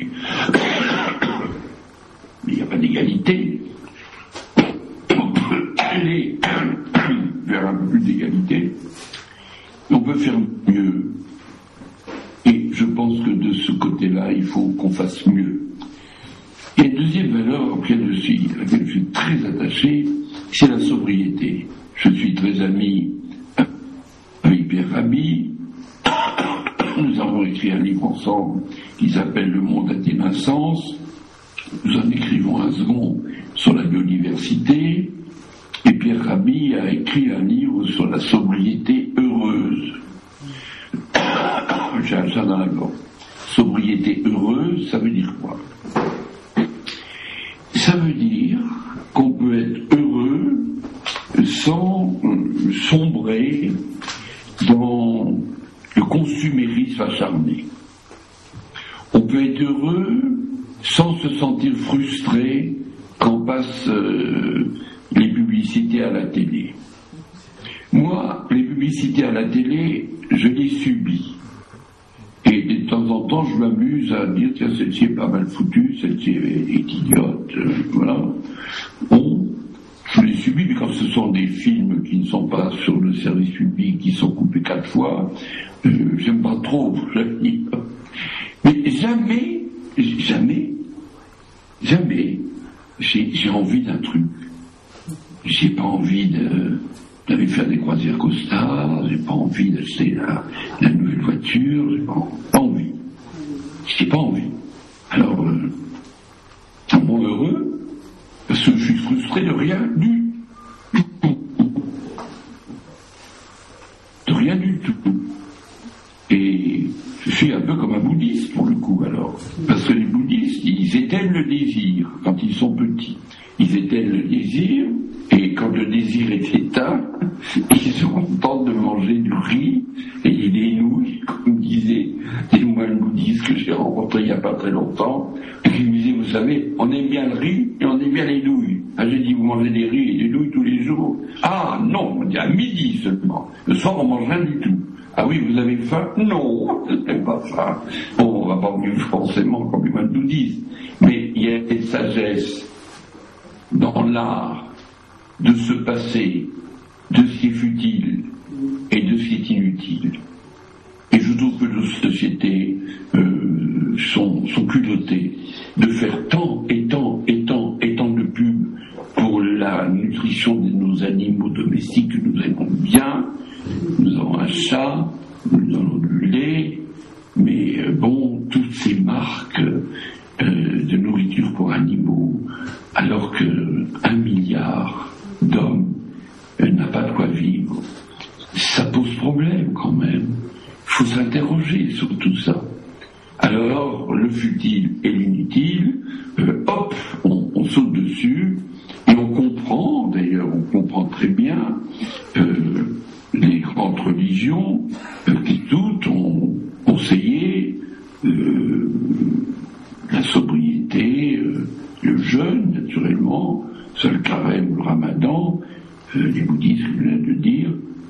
Mais il n'y a pas d'égalité. On peut aller vers un peu plus d'égalité. On peut faire mieux. Et je pense que de ce côté-là, il faut qu'on fasse mieux. Et la deuxième valeur à laquelle je suis, à laquelle je suis très attaché, c'est la sobriété. Je suis très ami avec Pierre Rabhi. Nous avons écrit un livre ensemble qui s'appelle Le monde a-t-il un sens? Nous en écrivons un second sur la biodiversité. Et Pierre Rabhi a écrit un livre sur la sobriété heureuse. J'ai un chat dans la gorge. Sobriété heureuse, ça veut dire quoi? Ça veut dire qu'on peut être heureux sans sombrer dans le consumérisme acharné. On peut être heureux sans se sentir frustré quand passent euh, les publicités à la télé. Moi, les publicités à la télé, je les subis. Et de temps en temps, je m'amuse à dire, tiens, celle-ci est pas mal foutue, celle-ci est idiote, euh, voilà. Bon, je les subis, mais quand ce sont des films qui ne sont pas sur le service public, qui sont coupés quatre fois, euh, j'aime pas trop, je dis. Mais jamais, jamais, jamais, j'ai, j'ai envie d'un truc. J'ai pas envie de, d'aller faire des croisières Costa, j'ai pas envie d'acheter la, la nouvelle voiture, j'ai pas, pas envie. J'ai pas envie. Alors, euh, ça me rend heureux, parce que je suis frustré de rien du tout. De rien du tout. Et je suis un peu comme un bouddhiste pour le coup alors. Parce que les bouddhistes, ils éteignent le désir quand ils sont petits. Ils éteignent le désir, et quand le désir est éteint, ils se contentent de manger du riz et des nouilles, comme disait des moines bouddhistes que j'ai rencontrés il n'y a pas très longtemps, et qui me disaient, vous savez, on aime bien le riz et on aime bien les nouilles. Ah, j'ai dit, vous mangez des riz et des nouilles tous les jours? Ah non, on dit à midi seulement. Le soir, on mange rien du tout. Ah oui, vous avez faim? Non, je n'ai pas faim. Bon, on va pas vivre forcément comme les moines bouddhistes, mais il y a une sagesse dans l'art de se passer de ce qui est futile et de ce qui est inutile. Et je trouve que nos sociétés euh, sont, sont culottées de faire tant et tant et tant et tant de pubs pour la nutrition de nos animaux domestiques que nous aimons bien. Nous avons un chat, nous avons du lait, mais euh, bon, toutes ces marques euh, de nourriture pour animaux, alors que un milliard d'hommes euh, n'a pas de quoi vivre, ça pose problème quand même. Il faut s'interroger sur tout ça. Alors, le futile et l'inutile, euh, hop, on, on saute dessus, et on comprend, d'ailleurs, on comprend très bien, euh, les grandes religions, euh, qui toutes ont conseillé euh, la sobriété, euh, le jeûne, naturellement, ça le carême ou le ramadan, euh, les bouddhistes viennent de dire,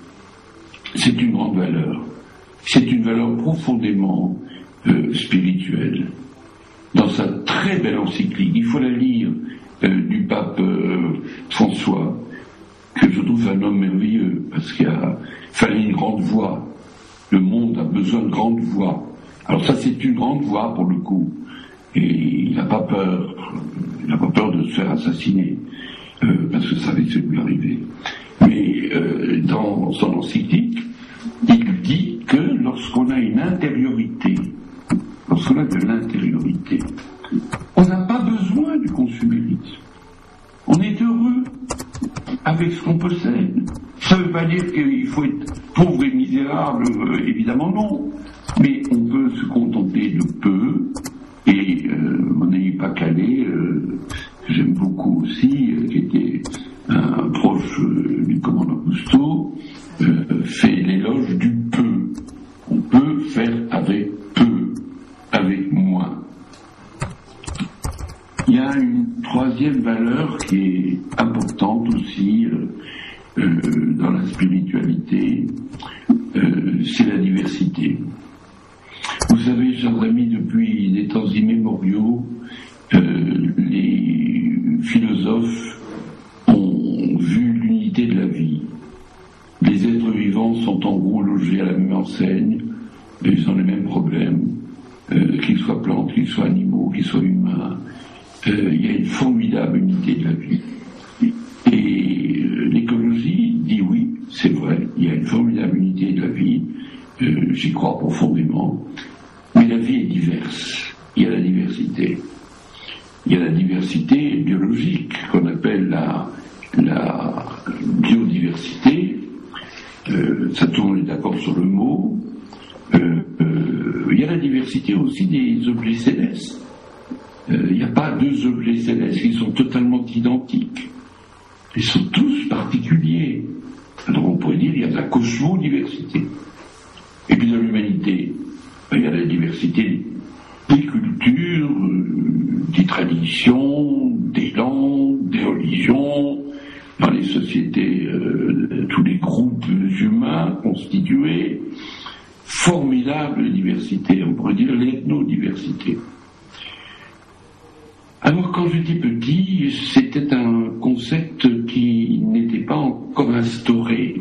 c'est une grande valeur. C'est une valeur profondément euh, spirituelle. Dans sa très belle encyclique, il faut la lire, euh, du pape euh, François, que je trouve un homme merveilleux, parce qu'il a fallu une grande voix Le monde a besoin de grandes voix. Alors ça, c'est une grande voix pour le coup. Et il n'a pas peur, il n'a pas peur de se faire assassiner, euh, parce que ça risque de lui arriver. Mais euh, dans son encyclique, il dit que lorsqu'on a une intériorité, lorsqu'on a de l'intériorité, on n'a pas besoin du consumérisme. On est heureux avec ce qu'on possède. Ça ne veut pas dire qu'il faut être pauvre et misérable, euh, évidemment non. Mais on peut se contenter de peu. Et euh, mon ami Pacalé, euh, que j'aime beaucoup aussi, euh, qui était un proche euh, du commandant Cousteau, euh, fait l'éloge du peu. On peut faire avec peu, avec moins. Il y a une troisième valeur qui est importante aussi euh, euh, dans la spiritualité, euh, c'est la diversité. Vous savez, chers amis, depuis des temps immémoriaux, euh, les philosophes ont vu l'unité de la vie. Les êtres vivants sont en gros logés à la même enseigne, ils ont les mêmes problèmes, euh, qu'ils soient plantes, qu'ils soient animaux, qu'ils soient humains. Euh, il y a une formidable unité de la vie. Et euh, l'écologie dit oui, c'est vrai, il y a une formidable unité de la vie, euh, j'y crois profondément, mais la vie est diverse, il y a la diversité. Il y a la diversité biologique qu'on appelle la, la biodiversité, euh, ça tourne d'accord sur le mot, euh, euh, il y a la diversité aussi des objets célestes. Euh, il n'y a pas deux objets célestes qui sont totalement identiques. Ils sont tous particuliers. Alors on pourrait dire qu'il y a de la cosmodiversité. Et puis dans l'humanité, ben, il y a la diversité des cultures, euh, des traditions, des langues, des religions, dans les sociétés, euh, tous les groupes humains constitués. Formidable diversité, on pourrait dire l'ethnodiversité. Alors quand j'étais petit, c'était un concept qui n'était pas encore instauré.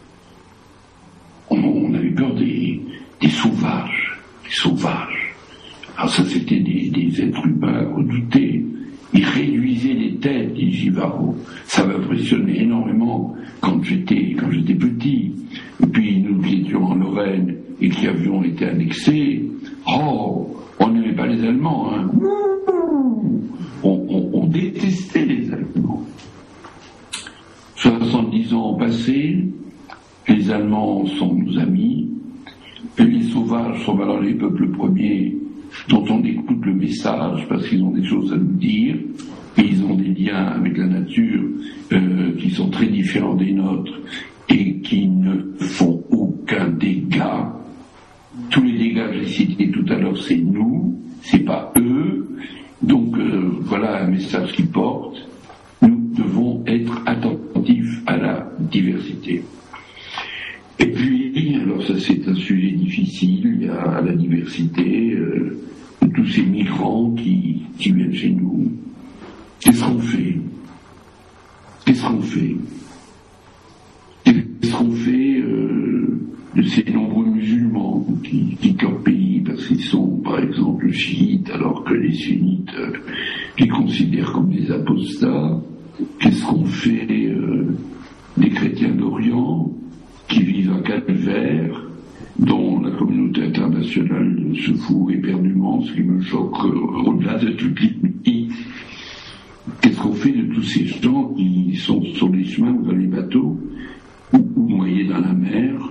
On, on avait peur des, des sauvages, des sauvages. Alors ça c'était des, des êtres humains redoutés. Ils réduisaient les têtes, dit Givaro. Ça m'impressionnait énormément quand j'étais, quand j'étais petit. Et puis nous étions en Lorraine et qui avions été annexés. Oh, on n'aimait pas les Allemands, hein. On, on, on détestait les Allemands. soixante-dix ans ont passé, les Allemands sont nos amis, et les sauvages sont alors les peuples premiers dont on écoute le message parce qu'ils ont des choses à nous dire, et ils ont des liens avec la nature euh, qui sont très différents des nôtres et qui ne font aucun dégât. Tous les dégâts que j'ai cités tout à l'heure, c'est nous, c'est pas eux. Donc euh, voilà un message qui porte. Nous devons être attentifs à la diversité. Et puis, alors ça c'est un sujet difficile, il y a la diversité euh, de tous ces migrants qui, qui viennent chez nous. Qu'est-ce qu'on fait Qu'est-ce qu'on fait Qu'est-ce qu'on fait euh, de ces nombreux musulmans qui quittent leur pays parce qu'ils sont, par exemple, chiites, alors que les sunnites euh, les considèrent comme des apostats? Qu'est-ce qu'on fait euh, des chrétiens d'Orient qui vivent un calvaire, dont la communauté internationale se fout éperdument, ce qui me choque euh, au-delà de toute limite? Qu'est-ce qu'on fait de tous ces gens qui sont sur les chemins ou dans les bateaux ou, ou noyés dans la mer?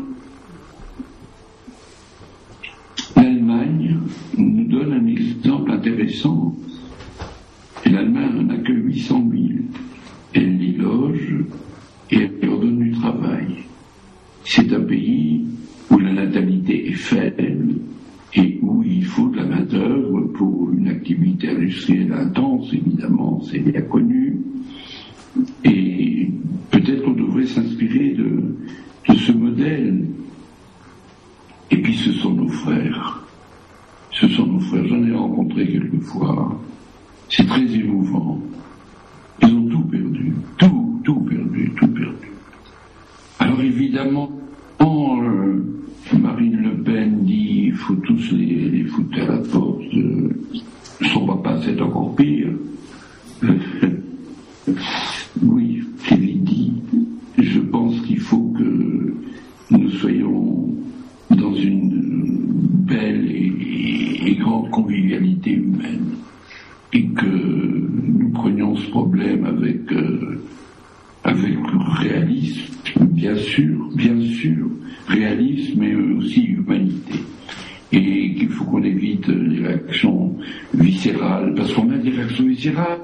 L'Allemagne nous donne un exemple intéressant. Et l'Allemagne n'a que huit cent mille. Elle les loge et elle leur donne du travail. C'est un pays où la natalité est faible et où il faut de la main-d'œuvre pour une activité industrielle intense, évidemment, c'est bien connu. Et peut-être qu'on devrait s'inspirer de, de ce modèle. Et puis ce sont nos frères. Ce sont nos frères. J'en ai rencontré quelquefois. C'est très émouvant. Ils ont tout perdu. Tout, tout perdu, tout perdu. Alors évidemment, euh, Marine à la porte. Euh, son papa, c'est encore pire. Oui, je l'ai dit. Je pense qu'il faut que nous soyons dans une belle et, et grande convivialité humaine, et que nous prenions ce problème avec euh, avec réalisme, bien sûr, bien sûr, réalisme, mais aussi humanité. Et qu'il faut qu'on évite les réactions viscérales, parce qu'on a des réactions viscérales.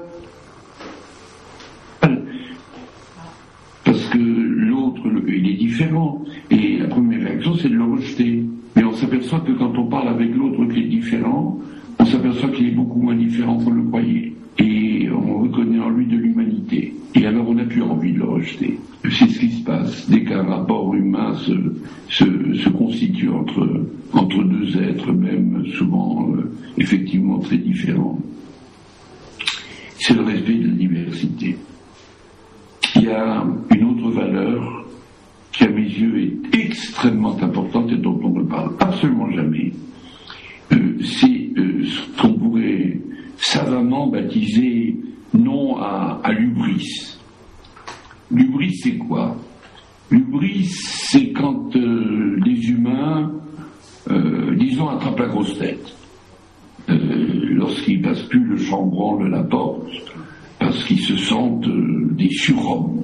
Parce que l'autre, il est différent. Et la première réaction, c'est de le rejeter. Mais on s'aperçoit que quand on parle avec l'autre qui est différent, on s'aperçoit qu'il est beaucoup moins différent qu'on le croyait. Et on reconnaît en lui de l'humanité. Et alors on n'a plus envie de le rejeter. C'est ce qui se passe dès qu'un rapport humain se, se, se constitue entre, entre deux êtres, même souvent euh, effectivement très différents. C'est le respect de la diversité. Il y a une autre valeur qui, à mes yeux, est extrêmement importante et dont on ne parle absolument jamais. Euh, c'est euh, ce qu'on pourrait savamment baptiser non à, à l'hubris. L'hubris, c'est quoi? L'hubris, c'est quand euh, les humains, euh, disons, attrapent la grosse tête. Euh, lorsqu'ils passent plus le chambranle de la porte, parce qu'ils se sentent euh, des surhommes.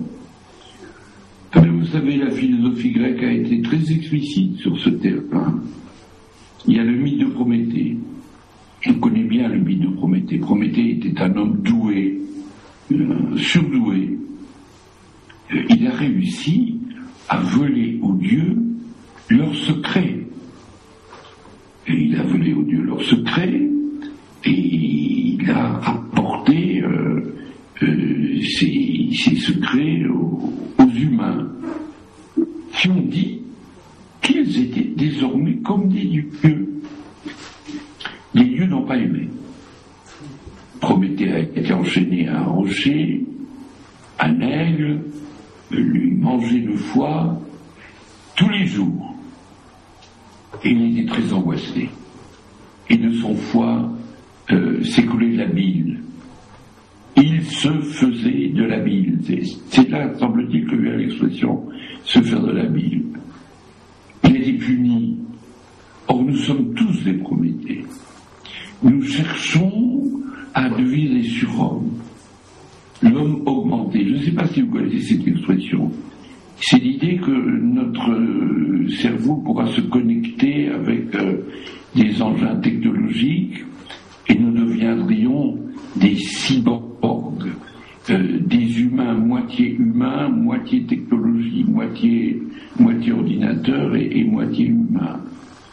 Mais vous savez, la philosophie grecque a été très explicite sur ce terrain. Il y a le mythe de Prométhée. On connaît bien le mythe de Prométhée. Prométhée était un homme doué, euh, surdoué. Euh, il a réussi à voler aux dieux leurs secrets. Et il a volé aux dieux leurs secrets, et il a apporté euh, euh, ces, ces secrets aux, aux humains, qui ont dit qu'ils étaient désormais comme des dieux. Les dieux n'ont pas aimé. Prométhée a été enchaîné à un rocher, un aigle lui mangeait le foie tous les jours. Et il était très angoissé. Et de son foie euh, s'écoulait de la bile. Il se faisait de la bile. C'est, c'est là, semble-t-il, que vient l'expression se faire de la bile. Il était puni. Or, nous sommes tous des Prométhées. Nous cherchons à devenir des surhommes. L'homme augmenté. Je ne sais pas si vous connaissez cette expression. C'est l'idée que notre cerveau pourra se connecter avec euh, des engins technologiques et nous deviendrions des cyborgs, euh, des humains moitié humains, moitié technologie, moitié, moitié ordinateur et, et moitié humain.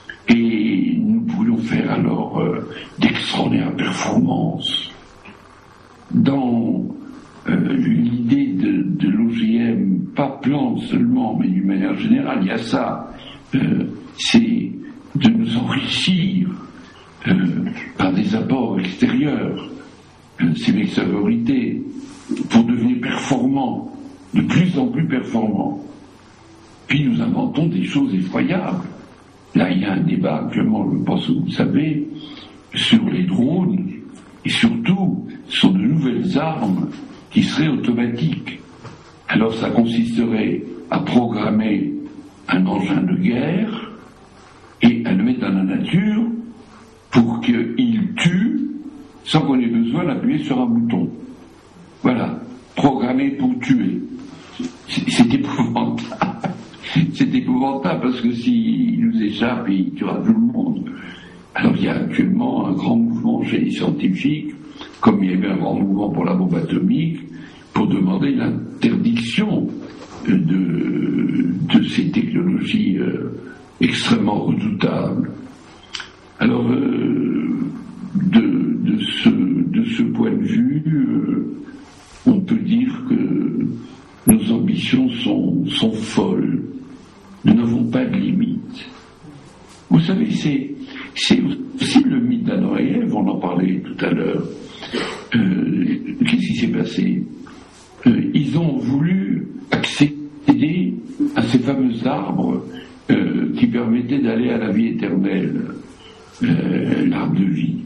Et nous pourrions faire alors euh, d'extraordinaires performances. Dans euh, l'idée de, de l'O G M, pas plante seulement, mais d'une manière générale, il y a ça, euh, c'est de nous enrichir euh, par des apports extérieurs, euh, c'est l'extériorité, pour devenir performants, de plus en plus performants. Puis nous inventons des choses effroyables. Là, il y a un débat actuellement, je pense que vous le savez, sur les drones, et surtout sur de nouvelles armes qui seraient automatiques. Alors ça consisterait à programmer un engin de guerre et à le mettre dans la nature pour qu'il tue sans qu'on ait besoin d'appuyer sur un bouton. Voilà, programmé pour tuer. C'est, c'est épouvantable. C'est épouvantable parce que s'il nous échappe, il tuera tout le monde. Alors il y a actuellement un grand mouvement chez les scientifiques, comme il y a eu un grand mouvement pour la bombe atomique, pour demander l'interdiction de, de ces technologies euh, extrêmement redoutables. Alors, euh, de, de, ce, de ce point de vue, euh, on peut dire que nos ambitions sont, sont folles. Nous n'avons pas de limite. Vous savez, c'est, c'est aussi le mythe d'Adam et Ève, on en parlait tout à l'heure. Euh, qu'est-ce qui s'est passé? euh, Ils ont voulu accéder à ces fameux arbres euh, qui permettaient d'aller à la vie éternelle. euh, l'arbre de vie.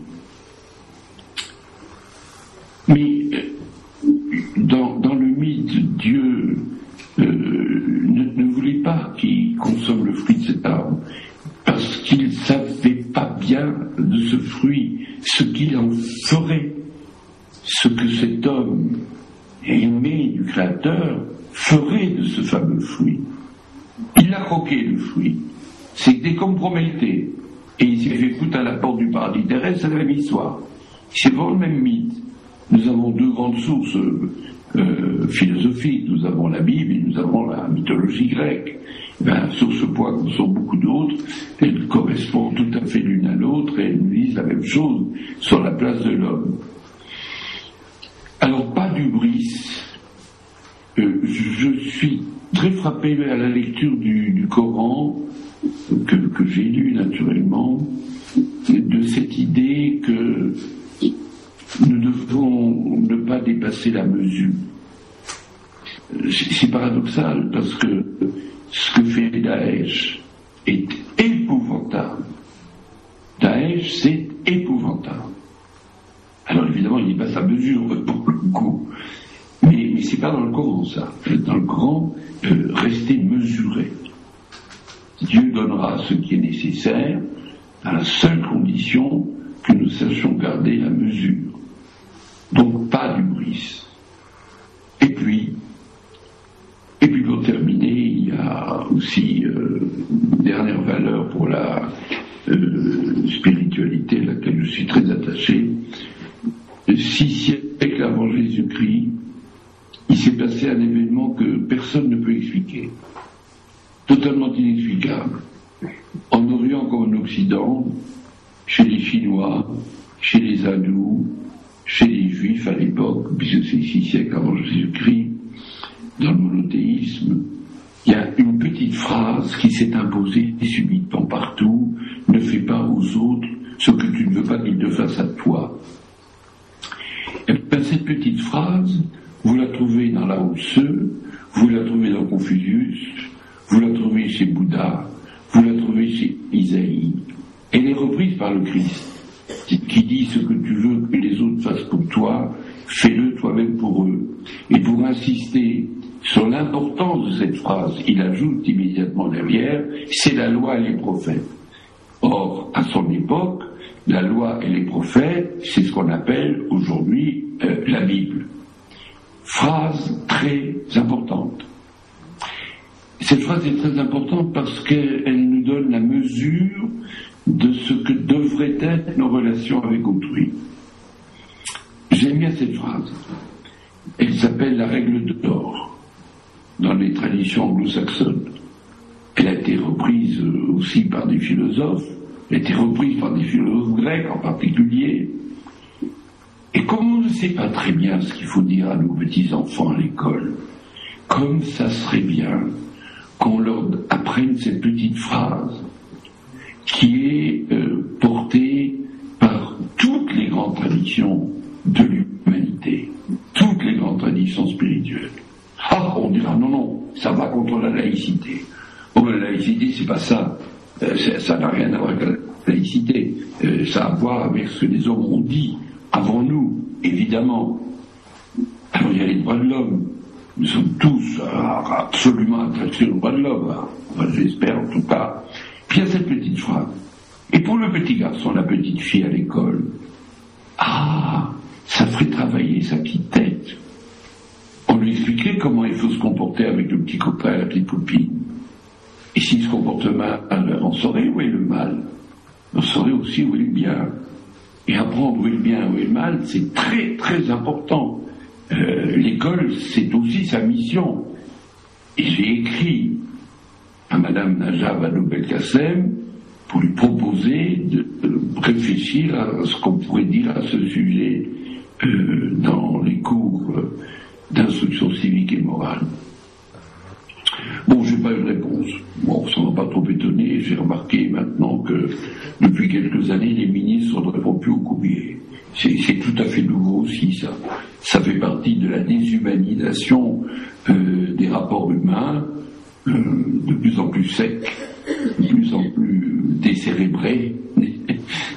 Mais dans, dans le mythe, Dieu euh, ne, ne voulait pas qu'il consomme le fruit de cet arbre, parce qu'il ne savait pas bien de ce fruit ce qu'il en ferait, ce que cet homme aimé du Créateur ferait de ce fameux fruit. Il a croqué le fruit. C'était comme Prométhée. Et il s'est fait foutre à la porte du paradis terrestre, c'est la même histoire. C'est vraiment le même mythe. Nous avons deux grandes sources euh, philosophiques. Nous avons la Bible et nous avons la mythologie grecque. Ben, sur ce point, comme sur beaucoup d'autres, elles correspondent tout à fait l'une à l'autre et elles nous disent la même chose sur la place de l'homme. Alors, pas d'hubris. Euh, je suis très frappé à la lecture du, du Coran, que, que j'ai lu naturellement, de cette idée que nous devons ne pas dépasser la mesure. C'est paradoxal parce que ce que fait Daesh est épouvantable. Daesh, c'est épouvantable. Alors évidemment, il dépasse la mesure pour le coup. Mais, mais c'est pas dans le Coran, ça. Dans le Coran, euh, rester mesuré. Dieu donnera ce qui est nécessaire à la seule condition que nous sachions garder la mesure. Donc pas d'hubris. Et puis, et puis pour terminer, il y a aussi euh, une dernière valeur pour la euh, spiritualité à laquelle je suis très attaché. Six siècles avant Jésus-Christ, il s'est passé un événement que personne ne peut expliquer, totalement inexplicable. En Orient comme en Occident, chez les Chinois, chez les Hindous, chez les Juifs à l'époque, puisque c'est six siècles avant Jésus-Christ, dans le monothéisme, il y a une petite phrase qui s'est imposée subitement partout: ne fais pas aux autres ce que tu ne veux pas qu'ils te fassent à toi. Et bien, cette petite phrase, vous la trouvez dans Lao Tse, vous la trouvez dans Confucius, vous la trouvez chez Bouddha, vous la trouvez chez Isaïe. Elle est reprise par le Christ, qui dit: ce que tu veux que les autres fassent pour toi, fais-le toi-même pour eux. Et pour insister sur l'importance de cette phrase, il ajoute immédiatement derrière: c'est la loi et les prophètes. Or, à son époque, la loi et les prophètes, c'est ce qu'on appelle aujourd'hui euh, la Bible. Phrase très importante. Cette phrase est très importante parce qu'elle nous donne la mesure de ce que devraient être nos relations avec autrui. J'aime bien cette phrase. Elle s'appelle la règle d'or dans les traditions anglo-saxonnes. Elle a été reprise aussi par des philosophes, elle a été reprise par des philosophes grecs en particulier. Et comme on ne sait pas très bien ce qu'il faut dire à nos petits-enfants à l'école, comme ça serait bien qu'on leur apprenne cette petite phrase qui est euh, portée par toutes les grandes traditions de l'humanité, toutes les grandes traditions spirituelles. Ah, on dira non, non, ça va contre la laïcité. Oh, la laïcité, c'est pas ça. Euh, ça n'a rien à voir avec la laïcité. Euh, ça a à voir avec ce que les hommes ont dit avant nous, évidemment. Alors il y a les droits de l'homme. Nous sommes tous euh, absolument attachés aux droits de l'homme. Hein. Enfin, j'espère en tout cas. Puis il y a cette petite phrase. Et pour le petit garçon, la petite fille à l'école, ah, ça ferait travailler sa petite tête. On lui expliquait comment il faut se comporter avec le petit copain et la petite copine. Et s'il se comporte mal, on saurait où est le mal. On saurait aussi où est le bien. Et apprendre où est le bien, où est le mal, c'est très très important. Euh, l'école, c'est aussi sa mission. Et j'ai écrit à Madame Najat Vallaud-Belkacem pour lui proposer de, de réfléchir à ce qu'on pourrait dire à ce sujet euh, dans les cours euh, d'instruction civique et morale. Bon, j'ai pas eu de réponse. Bon, ça m'a pas trop étonné. J'ai remarqué maintenant que depuis quelques années, les ministres ne répondent plus aux courriers. C'est, c'est tout à fait nouveau aussi, ça. Ça fait partie de la déshumanisation euh, des rapports humains, euh, de plus en plus secs, de plus en plus décérébrés.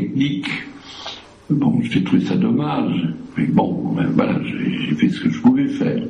technique. Bon, j'ai trouvé ça dommage, mais bon, ben voilà, j'ai, j'ai fait ce que je pouvais faire.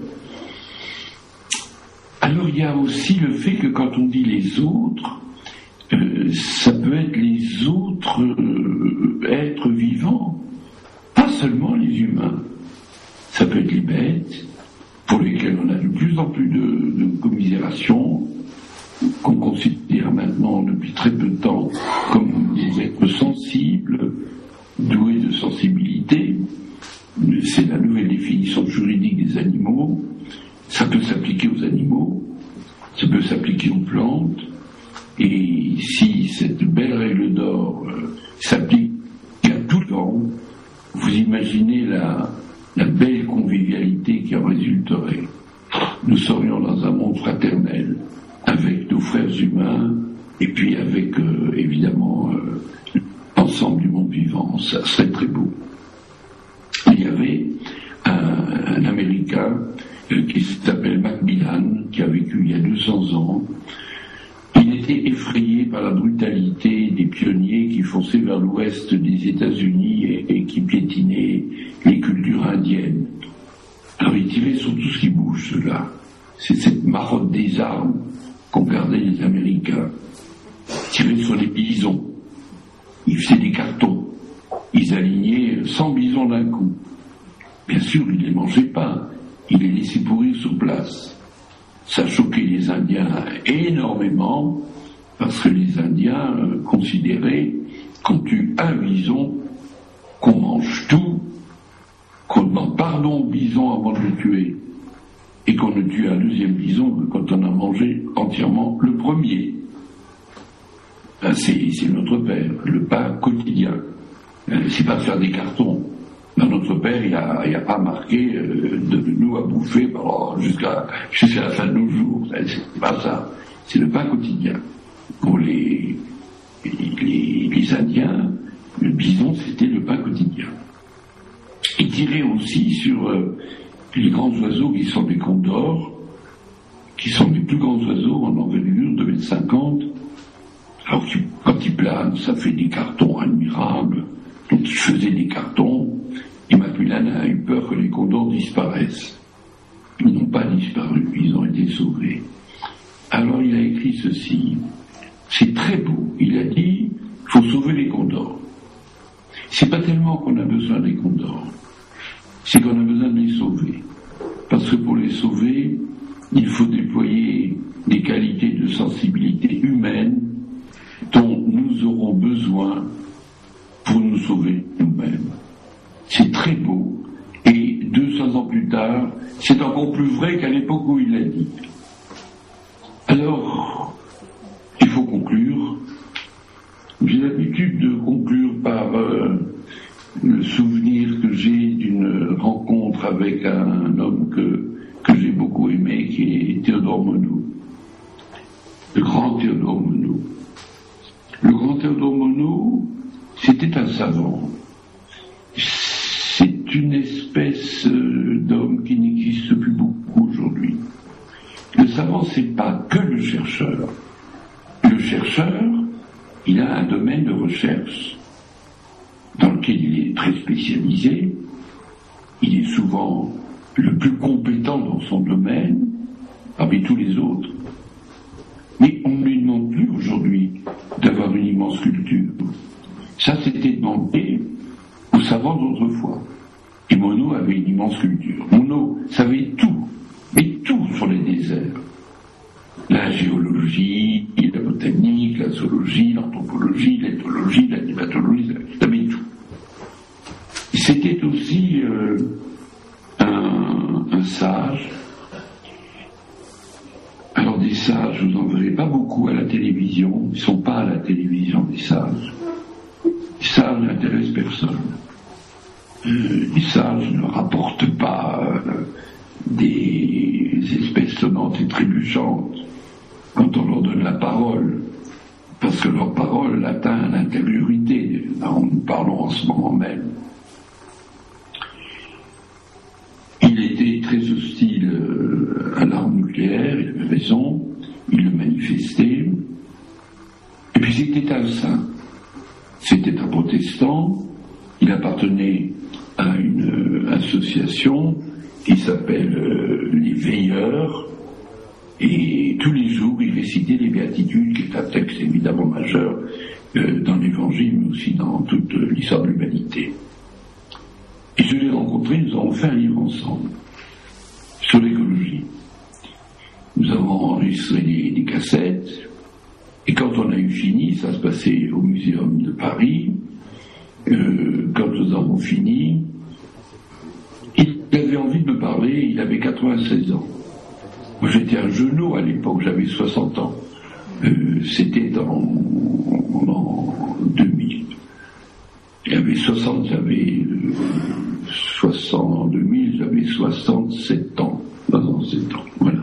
Alors il y a aussi le fait que quand on dit les autres, euh, ça peut être les autres euh, êtres vivants, pas seulement les humains. Ça peut être les bêtes, pour lesquelles on a de plus en plus de, de commisération, qu'on considère maintenant depuis très peu de temps comme des êtres sensibles, doués de sensibilité. C'est la nouvelle définition juridique des animaux. Ça peut s'appliquer aux animaux, ça peut s'appliquer aux plantes, et si cette belle règle d'or euh, s'applique à tout le temps, vous imaginez la, la belle convivialité qui en résulterait. Nous serions dans un monde fraternel, avec nos frères humains, et puis avec, euh, évidemment, euh, l'ensemble du monde vivant. Ça serait très beau. Il y avait un, un Américain euh, qui s'appelle Macmillan, qui a vécu il y a deux cents ans. Il était effrayé par la brutalité des pionniers qui fonçaient vers l'ouest des États-Unis et, et qui piétinaient les cultures indiennes. Alors il tirait sur tout ce qui bouge, cela. C'est cette marotte des armes qu'ont gardé les Américains. Ils tiraient sur les bisons. Ils faisaient des cartons. Ils alignaient cent bisons d'un coup. Bien sûr, ils ne les mangeaient pas. Ils les laissaient pourrir sur place. Ça choquait les Indiens énormément, parce que les Indiens euh, considéraient qu'on tue un bison, qu'on mange tout, qu'on demande pardon au bison avant de le tuer, et qu'on ne tue un deuxième bison que quand on a mangé entièrement le premier. Ben, c'est, c'est notre père, le pain quotidien. C'est pas de faire des cartons. Dans notre père, il n'y a, il a pas marqué euh, de, de nous à bouffer pendant, jusqu'à, jusqu'à la fin de nos jours. C'est pas ça. C'est le pain quotidien. Pour les, les, les Indiens, le bison, c'était le pain quotidien. Il tirait aussi sur euh, les grands oiseaux qui sont des condors, qui sont les plus grands oiseaux en envergure, deux mètres cinquante. Alors quand ils planent, ça fait des cartons admirables. Donc ils faisaient des cartons. Et Macmillan a eu peur que les condors disparaissent. Ils n'ont pas disparu, ils ont été sauvés. Alors il a écrit ceci. C'est très beau. Il a dit, il faut sauver les condors. C'est pas tellement qu'on a besoin des condors, c'est qu'on a besoin de les sauver. Parce que pour les sauver, il faut déployer des qualités de sensibilité humaine dont nous aurons besoin pour nous sauver nous-mêmes. C'est très beau, et deux cents ans plus tard, c'est encore plus vrai qu'à l'époque où il l'a dit. Alors, il faut conclure. J'ai l'habitude de conclure par euh, le souvenir que j'ai d'une rencontre avec un homme que, que j'ai beaucoup aimé, qui est Théodore Monod. Le grand Théodore Monod. Le grand Théodore Monod, c'était un savant. C'est une espèce d'homme qui n'existe plus beaucoup aujourd'hui. Le savant, c'est pas que le chercheur. Le chercheur, il a un domaine de recherche dans lequel il est très spécialisé. Il est souvent le plus compétent dans son domaine parmi tous les autres. Mais on ne lui demande plus aujourd'hui d'avoir une immense culture. Ça, c'était demandé aux savants d'autrefois. Et Monod avait une immense culture. Monod savait tout, mais tout sur les déserts. La géologie, la botanique, la zoologie, l'anthropologie, l'éthologie, la climatologie, il savait tout. C'était aussi euh, un, un sage. Alors des sages, vous n'en verrez pas beaucoup à la télévision. Ils ne sont pas à la télévision, des sages. Les sages n'intéressent personne. Euh, les sages ne rapportent pas euh, des espèces sonnantes et trébuchantes quand on leur donne la parole, parce que leur parole atteint l'intériorité. Là, nous parlons en ce moment même. Il était très hostile euh, à l'arme nucléaire, il avait raison, il le manifestait, et puis c'était un saint. C'était un protestant, il appartenait à une euh, association qui s'appelle euh, les Veilleurs, et tous les jours il récitait les Béatitudes, qui est un texte évidemment majeur euh, dans l'Évangile, mais aussi dans toute euh, l'histoire de l'humanité. Et je l'ai rencontré, nous avons fait un livre ensemble sur l'écologie. Nous avons enregistré des, des cassettes, et quand on a eu fini, ça se passait au Muséum de Paris, euh, quand nous avons fini, il avait envie de me parler, il avait quatre-vingt-seize ans. Moi j'étais un genou à l'époque, j'avais soixante ans. Euh, c'était en, en deux mille. Il avait soixante, j'avais euh, soixante, en deux mille, j'avais soixante-sept ans. soixante-sept ans, voilà.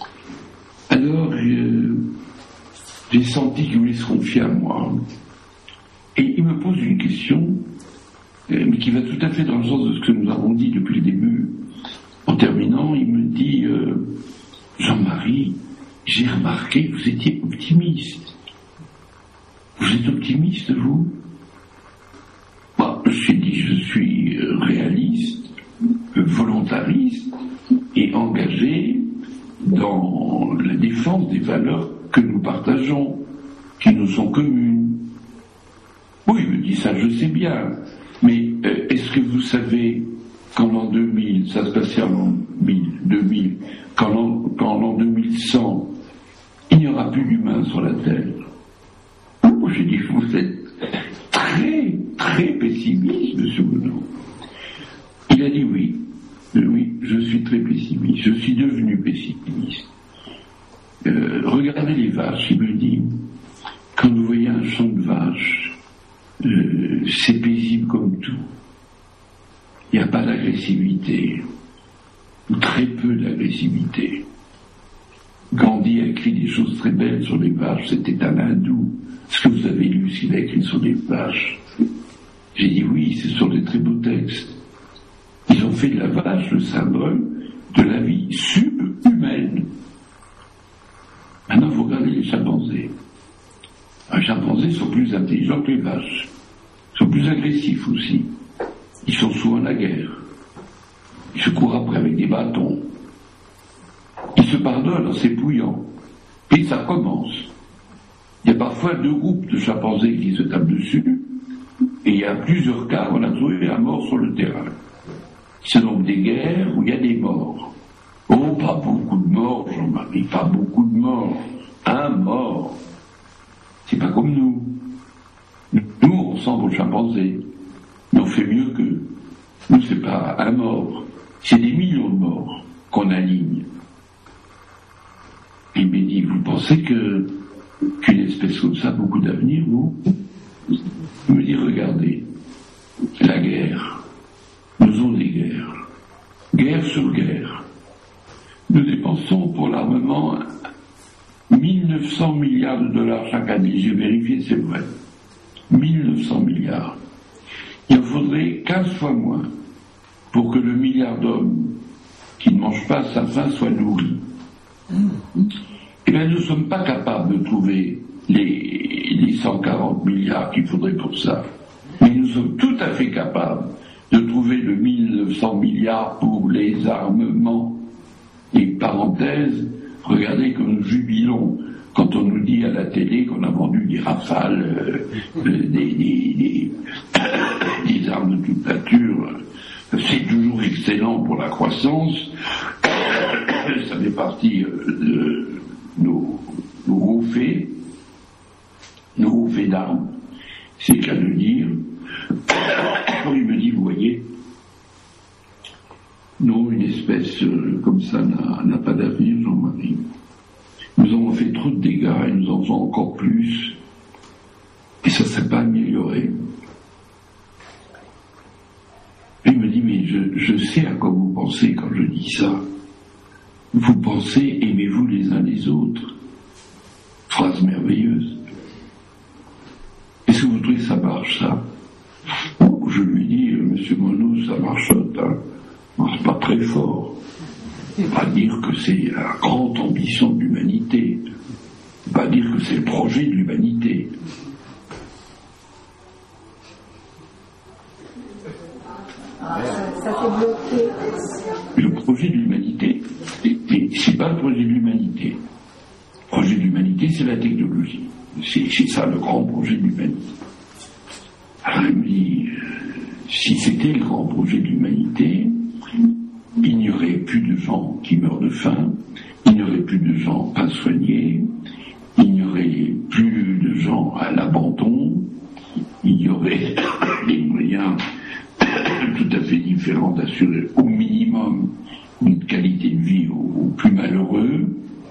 Alors, euh, j'ai senti qu'il voulait se confier à moi. Et il me pose une question, euh, mais qui va tout à fait dans le sens de ce que nous avons dit depuis le début. En terminant, il me dit, euh, Jean-Marie, j'ai remarqué que vous étiez optimiste. Vous êtes optimiste, vous? Moi, j'ai dit, je suis réaliste, volontariste et engagé dans la défense des valeurs que nous partageons, qui nous sont communes. Oui, il me dit ça, je sais bien, mais euh, est-ce que vous savez qu'en l'an deux mille, ça se passait en l'an deux mille, qu'en l'an, qu'en l'an deux mille cent, il n'y aura plus d'humains sur la Terre? Oh, j'ai dit, vous êtes très, très pessimiste, monsieur Benoît. Il a dit oui, oui, je suis très pessimiste, je suis devenu pessimiste. Euh, regardez les vaches, il me dit, quand vous voyez un champ de vaches, euh, c'est paisible comme tout. Il n'y a pas d'agressivité, ou très peu d'agressivité. Gandhi a écrit des choses très belles sur les vaches, c'était un hindou. Est-ce que vous avez lu ce qu'il a écrit sur les vaches? J'ai dit oui, ce sont des très beaux textes. Ils ont fait de la vache le symbole de la vie subhumaine. Maintenant, vous regardez les chimpanzés. Les chimpanzés sont plus intelligents que les vaches. Ils sont plus agressifs aussi. Ils sont souvent à la guerre. Ils se courent après avec des bâtons. Ils se pardonnent en s'épouillant. Et ça commence. Il y a parfois deux groupes de chimpanzés qui se tapent dessus, et il y a plusieurs cas où on a trouvé un mort sur le terrain. C'est donc des guerres où il y a des morts. Oh, pas beaucoup de morts, Jean-Marie, pas beaucoup de morts. Un mort. C'est pas comme nous. Nous, on ressemble aux chimpanzés. Mais on fait mieux qu'eux. Nous, c'est pas un mort. C'est des millions de morts qu'on aligne. Il m'a dit, vous pensez que qu'une espèce comme ça a beaucoup d'avenir, vous? Il me dit, regardez, la guerre. Nous avons des guerres. Guerre sur guerre. Nous dépensons pour l'armement mille neuf cents milliards de dollars chaque année. J'ai vérifié, c'est vrai. mille neuf cents milliards. Il en faudrait quinze fois moins pour que le milliard d'hommes qui ne mangent pas à sa faim soit nourri. Eh bien, nous ne sommes pas capables de trouver les, les cent quarante milliards qu'il faudrait pour ça. Mais nous sommes tout à fait capables de trouver le mille neuf cents milliards pour les armements. Et parenthèse, regardez que nous jubilons quand on nous dit à la télé qu'on a vendu des rafales, euh, des, des, des, des armes de toute nature. C'est toujours excellent pour la croissance. Ça fait partie de nos, nos hauts faits, nos hauts faits d'armes. C'est le cas de le dire. Il me dit, vous voyez, non, une espèce euh, comme ça n'a, n'a pas d'avenir, Jean-Marie. Nous avons fait trop de dégâts et nous en faisons encore plus. Et ça ne s'est pas amélioré. Et il me dit, mais je, je sais à quoi vous pensez quand je dis ça. Vous pensez, aimez-vous les uns les autres. Phrase merveilleuse. Est-ce que vous trouvez que ça marche, ça? Je lui dis, monsieur Monod, ça marchote, hein. C'est pas très fort. Pas dire que c'est la grande ambition de l'humanité. Pas dire que c'est le projet de l'humanité. ça fait bloquer. Le projet de l'humanité, c'est pas le projet de l'humanité. Le projet de l'humanité, c'est la technologie. C'est, c'est ça le grand projet de l'humanité. Alors il me dit, euh, si c'était le grand projet de l'humanité, il n'y aurait plus de gens qui meurent de faim, il n'y aurait plus de gens pas soignés, il n'y aurait plus de gens à l'abandon, il y aurait des moyens tout à fait différents d'assurer au minimum une qualité de vie aux, aux plus malheureux.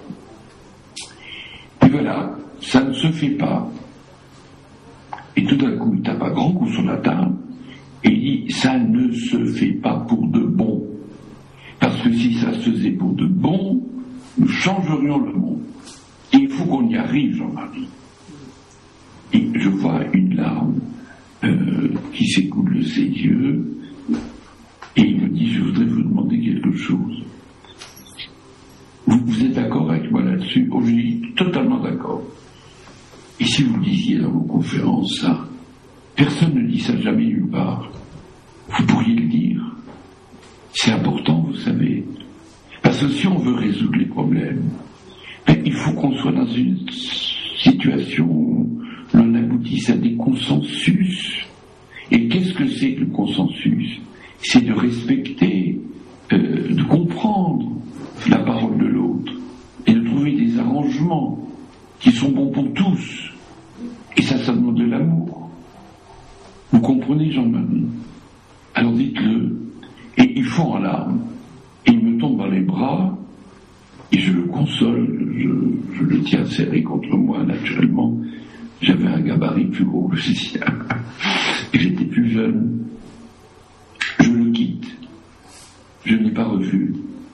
Et voilà, ça ne se fait pas. Et tout d'un coup, il tape un grand coup sur la table et il dit, ça ne se fait pas pour de bon. Parce que si ça se faisait pour de bon, nous changerions le monde. Et il faut qu'on y arrive, Jean-Marie. Et je vois une larme euh, qui s'écoule de ses yeux, et il me dit, je voudrais vous demander quelque chose. Vous, vous êtes d'accord avec moi là-dessus? Oh, je dis totalement d'accord. Et si vous disiez dans vos conférences ça, personne ne dit ça jamais nulle part, vous pourriez le dire. C'est important, vous savez. Parce que si on veut résoudre les problèmes, ben, il faut qu'on soit dans une situation où l'on aboutisse à des consensus. Et qu'est-ce que c'est que le consensus? C'est de respecter, euh, de comprendre la parole de l'autre et de trouver des arrangements qui sont bons pour tous. Et ça, ça demande de l'amour. Vous comprenez, Jean-Marie? Alors dites-le. Et il fond en larmes. Et il me tombe dans les bras, et je le console, je, je le tiens serré contre moi, naturellement. J'avais un gabarit plus gros que le sien. Et j'étais plus jeune. Je le quitte. Je ne l'ai pas revu.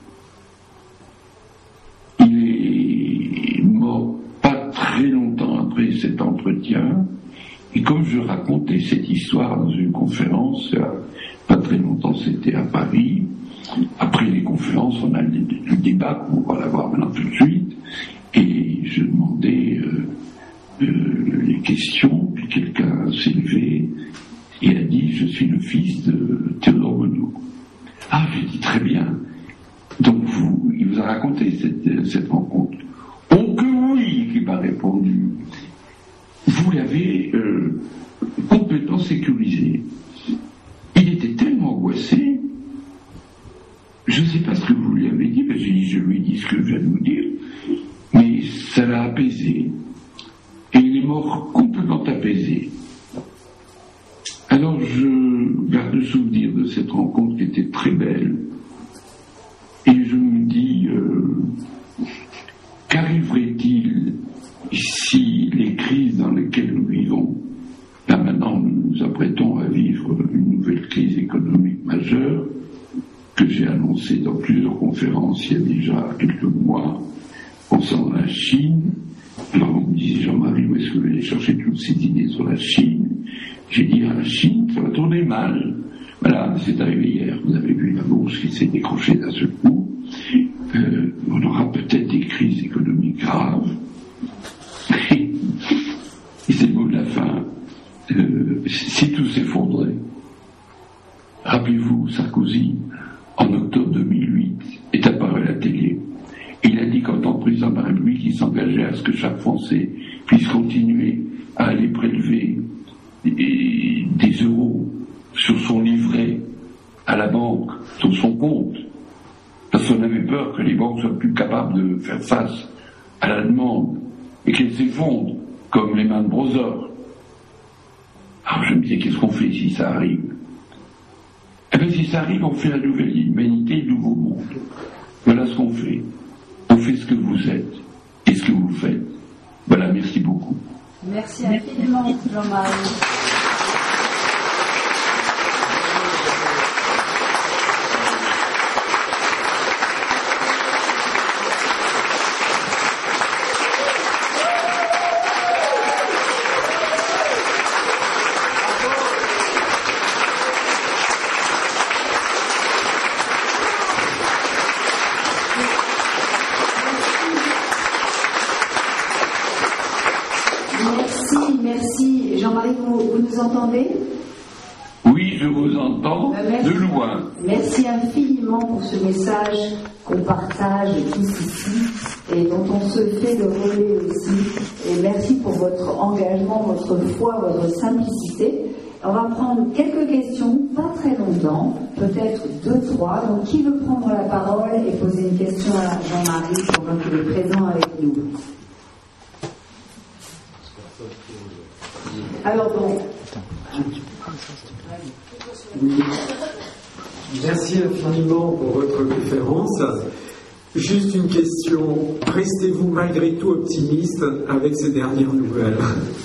Il est mort pas très longtemps après cet entretien. Et comme je racontais cette histoire dans une conférence, pas très longtemps, c'était à Paris. Après les conférences, on a le, le débat, on va l'avoir maintenant tout de suite. Et je demandais euh, euh, les questions, puis quelqu'un s'est levé et a dit, je suis le fils de Théodore Monod. Ah, j'ai dit, très bien. Donc vous, il vous a raconté cette, cette rencontre. Oh que oui, il m'a répondu. Vous l'avez euh, complètement sécurisé. Il était tellement angoissé, je ne sais pas ce que vous lui avez dit, parce que je lui ai dit ce que je viens de vous dire, mais ça l'a apaisé. Et il est mort complètement apaisé. Alors je garde le souvenir de cette rencontre qui était très belle, et je me dis, euh, qu'arriverait-il si les crises dans lesquelles nous vivons, là maintenant nous nous apprêtons à vivre une nouvelle crise économique majeure, que j'ai annoncée dans plusieurs conférences il y a déjà quelques mois, concernant la Chine. Alors on me disait, Jean-Marie, où est-ce que vous allez chercher toutes ces idées sur la Chine? J'ai dit, à la Chine, ça va tourner mal. Voilà, c'est arrivé hier, vous avez vu la bourse qui s'est décrochée d'un seul coup. Euh, on aura peut-être des crises économiques graves. Et c'est le mot de la fin. Euh, si tout s'effondrait, rappelez-vous, Sarkozy, en octobre deux mille huit, est apparu à la télé. Il a dit qu'en tant que président de la République, il s'engageait à ce que chaque Français puisse continuer à aller prélever des, des euros sur son livret à la banque, sur son compte, parce qu'on avait peur que les banques soient plus capables de faire face à la demande et qu'elles s'effondrent comme les Lehman Brothers. Alors je me disais, qu'est-ce qu'on fait si ça arrive? Eh bien, si ça arrive, on fait la nouvelle humanité, le nouveau monde. Voilà ce qu'on fait. On fait ce que vous êtes et ce que vous faites. Voilà, merci beaucoup. Merci infiniment, Jean-Marie. je vous entends merci, de loin. Merci infiniment pour ce message qu'on partage tous ici et dont on se fait le relais aussi. Et merci pour votre engagement, votre foi, votre simplicité. On va prendre quelques questions, pas très longtemps, peut-être deux, trois. Donc, qui veut prendre la parole et poser une question à Jean-Marie pendant qu'il est présent avec nous? Alors, bon. Oui. Merci infiniment pour votre conférence. Juste une question. Restez-vous malgré tout optimiste avec ces dernières nouvelles?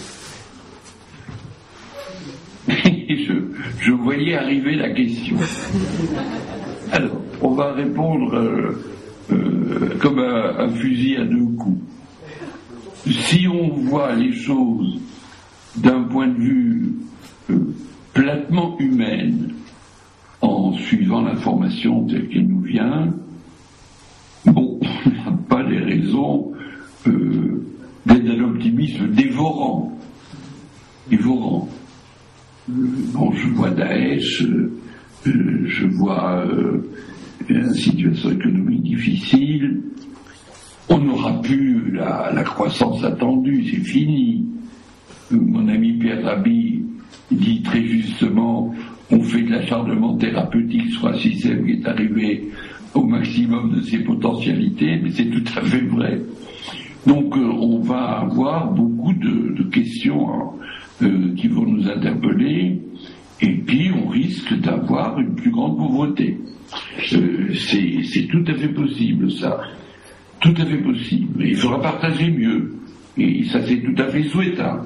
je, je voyais arriver la question. Alors, on va répondre euh, euh, comme un, un fusil à deux coups. Si on voit les choses d'un point de vue euh, platement humaine, en suivant l'information telle qu'elle nous vient, bon, on n'a pas les raisons euh, d'être d'un optimisme dévorant. Dévorant. Euh, bon, je vois Daesh, euh, euh, je vois euh, une situation économique difficile, on n'aura plus la, la croissance attendue, c'est fini. Euh, mon ami Pierre Rabhi dit très justement, on fait de l'acharnement thérapeutique sur un système qui est arrivé au maximum de ses potentialités, mais c'est tout à fait vrai. Donc euh, on va avoir beaucoup de, de questions euh, qui vont nous interpeller, et puis on risque d'avoir une plus grande pauvreté. Euh, c'est, c'est tout à fait possible, ça. Tout à fait possible. Mais il faudra partager mieux. Et ça, c'est tout à fait souhaitable.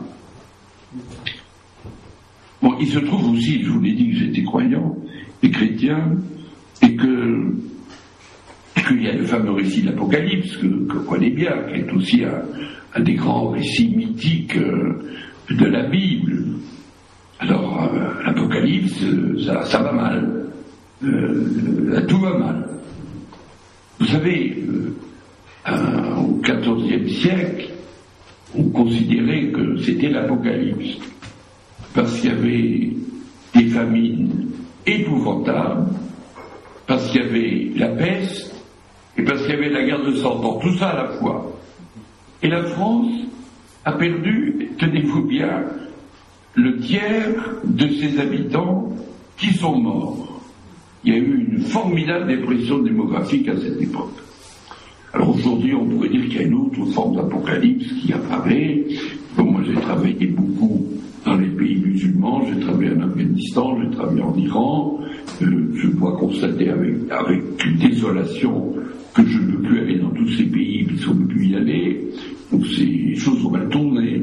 Bon, il se trouve aussi, je vous l'ai dit que j'étais croyant et chrétien, et que qu'il y a le fameux récit de l'Apocalypse, que, que vous connaissez bien, qui est aussi un, un des grands récits mythiques euh, de la Bible. Alors, euh, l'Apocalypse, ça, ça va mal. Euh, tout va mal. Vous savez, euh, euh, au quatorzième siècle, on considérait que c'était l'Apocalypse, parce qu'il y avait des famines épouvantables, parce qu'il y avait la peste, et parce qu'il y avait la guerre de Cent Ans, tout ça à la fois. Et la France a perdu, tenez-vous bien, le tiers de ses habitants qui sont morts. Il y a eu une formidable dépression démographique à cette époque. Alors aujourd'hui, on pourrait dire qu'il y a une autre forme d'apocalypse qui apparaît. Bon, moi, j'ai travaillé beaucoup dans les pays musulmans, j'ai travaillé en Afghanistan, j'ai travaillé en Iran. Euh, je dois constater avec, avec une désolation que je ne peux plus aller dans tous ces pays puisqu'on ne peut plus y aller. Donc ces les choses vont mal tourner.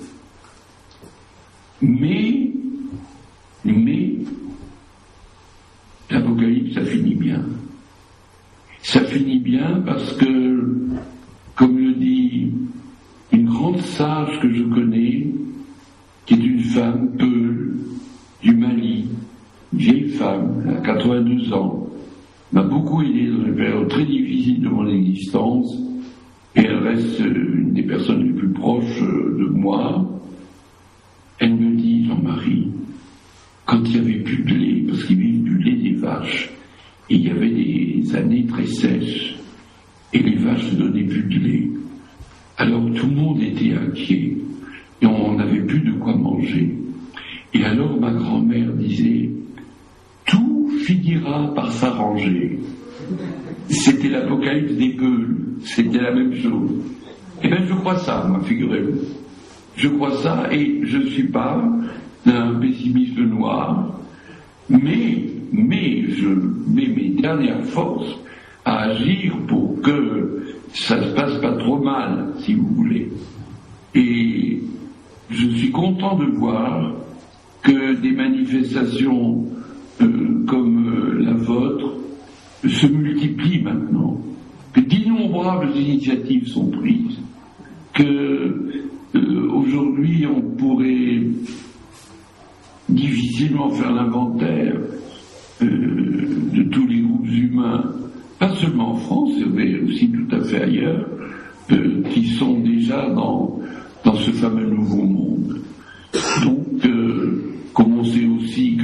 Mais, mais, l'Apocalypse, ça finit bien. Ça finit bien parce que, comme le dit une grande sage que je connais, qui est une femme Peul du Mali, une vieille femme, elle a quatre-vingt-deux ans, m'a beaucoup aidé dans une période très difficile de mon existence, et elle reste une des personnes les plus proches de moi. Elle me dit, Jean-Marie, quand il n'y avait plus de lait, parce qu'ils vivent du lait des vaches, et il y avait des années très sèches, et les vaches ne donnaient plus de lait. Alors tout le monde était inquiet, et on n'avait plus de quoi manger. Et alors ma grand-mère disait, tout finira par s'arranger. C'était l'Apocalypse des Peuls, c'était la même chose. Eh bien je crois ça, moi, figurez-vous. Je crois ça, et je ne suis pas d'un pessimisme noir, mais, mais je mets mes dernières forces à agir pour que ça ne se passe pas trop mal, si vous voulez. Et je suis content de voir que des manifestations euh, comme euh, la vôtre se multiplient maintenant, que d'innombrables initiatives sont prises, que euh, aujourd'hui on pourrait difficilement faire l'inventaire euh, de tous les groupes humains, pas seulement en France, mais aussi tout à fait ailleurs, euh, qui sont déjà dans, dans ce fameux nouveau monde. Donc, euh, comme on sait aussi que c'est toujours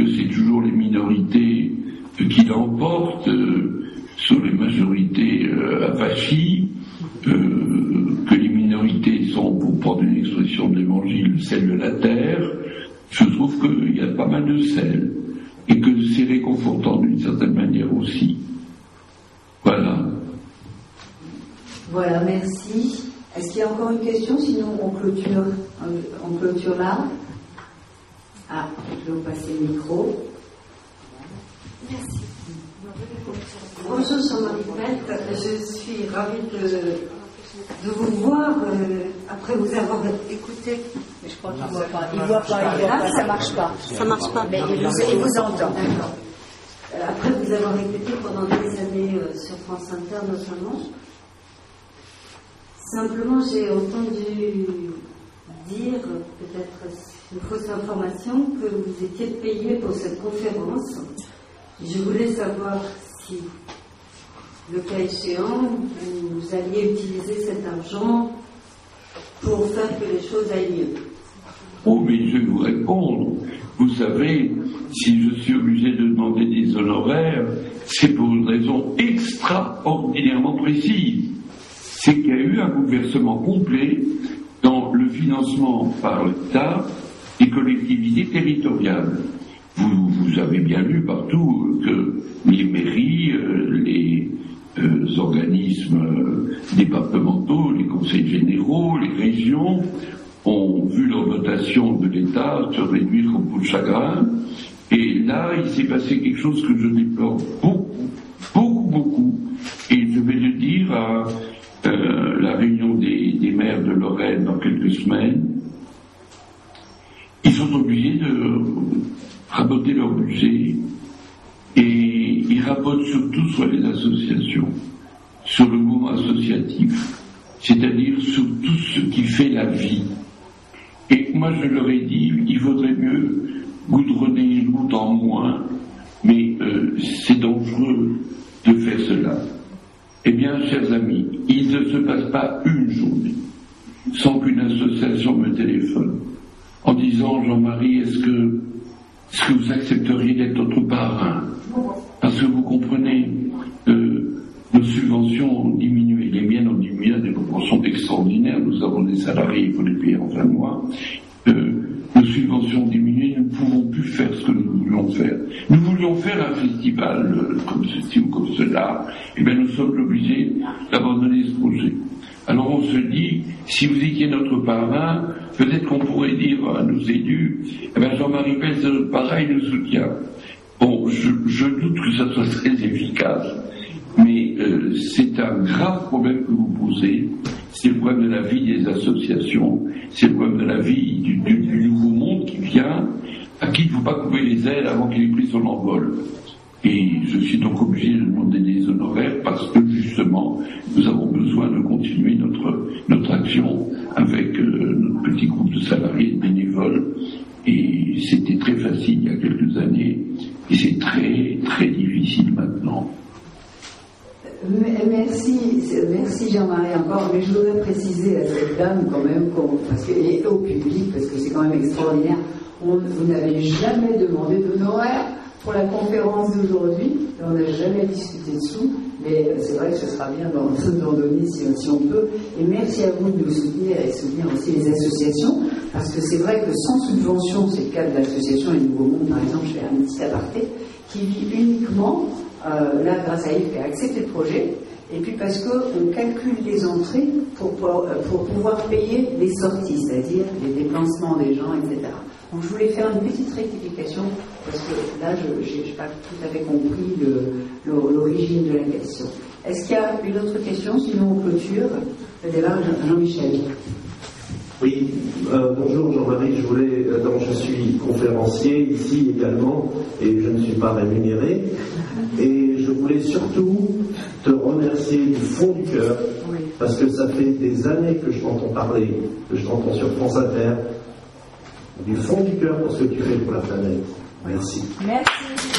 toujours les minorités qui l'emportent euh, sur les majorités euh, avachies, euh, que les minorités sont, pour prendre une expression de l'évangile, le sel de la terre. Je trouve qu'il y a pas mal de sel et que c'est réconfortant d'une certaine manière aussi. Voilà. Voilà, merci. Est-ce qu'il y a encore une question? Sinon, on clôture, on clôture là. Ah, je vais vous passer le micro. Merci. Bonjour Jean-Marie Pelt, je suis ravie de, de vous voir euh, après vous avoir écouté. Mais je crois qu'il ne voit pas. Il ne voit pas, il voit pas, ça ne marche pas. Ça ne marche pas. Mais il vous, il vous entend. D'accord. Euh, après vous avoir écouté pendant des années euh, sur France Inter notamment, simplement j'ai entendu dire, peut-être une fausse information, que vous étiez payé pour cette conférence. Je voulais savoir si, le cas échéant, vous alliez utiliser cet argent pour faire que les choses aillent mieux. Oh, mais je vais vous répondre. Vous savez, si je suis obligé de demander des honoraires, c'est pour une raison extraordinairement précise. C'est qu'il y a eu un bouleversement complet dans le financement par l'État des collectivités territoriales. Vous, vous avez bien lu partout que les mairies, euh, les euh, organismes euh, départementaux, les conseils généraux, les régions ont vu leur dotation de l'État se réduire comme peau de chagrin. Et là, il s'est passé quelque chose que je déplore beaucoup, beaucoup, beaucoup. Et je vais le dire à euh, la réunion des, des maires de Lorraine dans quelques semaines. Ils sont obligés de raboter leur budget et ils rabotent surtout sur les associations, sur le mouvement associatif, c'est-à-dire sur tout ce qui fait la vie. Et moi je leur ai dit, il faudrait mieux goudronner une route en moins, mais euh, c'est dangereux de faire cela. Eh bien, chers amis, il ne se passe pas une journée sans qu'une association me téléphone en disant, Jean-Marie, est-ce que Est-ce que vous accepteriez d'être notre parrain? Parce que vous comprenez, euh, nos subventions ont diminué. Les miennes ont diminué à des proportions extraordinaires. Nous avons des salariés, il faut les payer en fin de mois. Euh, nos subventions ont diminué, nous ne pouvons plus faire ce que nous voulions faire. Nous voulions faire un festival euh, comme ceci ou comme cela. Eh bien, nous sommes obligés d'abandonner ce projet. Alors on se dit, si vous étiez notre parrain, peut-être qu'on pourrait dire à nos élus, eh bien Jean-Marie Pelt, c'est notre parrain, il nous soutient. Bon, je, je doute que ça soit très efficace, mais euh, c'est un grave problème que vous posez. C'est le problème de la vie des associations, c'est le problème de la vie du, du, du nouveau monde qui vient, à qui il ne faut pas couper les ailes avant qu'il ait pris son envol. Et je suis donc obligé de demander des honoraires parce que justement nous avons besoin de continuer notre, notre action avec euh, notre petit groupe de salariés et de bénévoles. Et c'était très facile il y a quelques années et c'est très très difficile maintenant. Merci, merci Jean-Marie encore, mais je voudrais préciser à cette dame quand même, parce que, et au public, parce que c'est quand même extraordinaire, on, vous n'avez jamais demandé d'honoraires pour la conférence d'aujourd'hui, on n'a jamais discuté dessous, mais c'est vrai que ce sera bien d'en donner si, si on peut. Et merci à vous de nous soutenir et soutenir aussi les associations, parce que c'est vrai que sans subvention, c'est le cas de l'association Les Nouveaux Mondes, par exemple, je fais un petit aparté, qui vit uniquement, euh, là, grâce à Yves qui a accepté le projet, et puis parce qu'on calcule les entrées pour, pour, pour pouvoir payer les sorties, c'est-à-dire les déplacements des gens, et cetera. Donc je voulais faire une petite rectification, parce que là, je n'ai pas tout à fait compris l'origine de la question. Est-ce qu'il y a une autre question? Sinon, on clôture le débat. Jean-Michel. Oui, euh, bonjour Jean-Marie, je voulais, euh, donc je suis conférencier ici également, et je ne suis pas rémunéré, et je voulais surtout te remercier du fond du cœur, oui. Parce que ça fait des années que je t'entends parler, que je t'entends sur France Inter, du fond du cœur pour ce que tu fais pour la planète. Merci. Merci.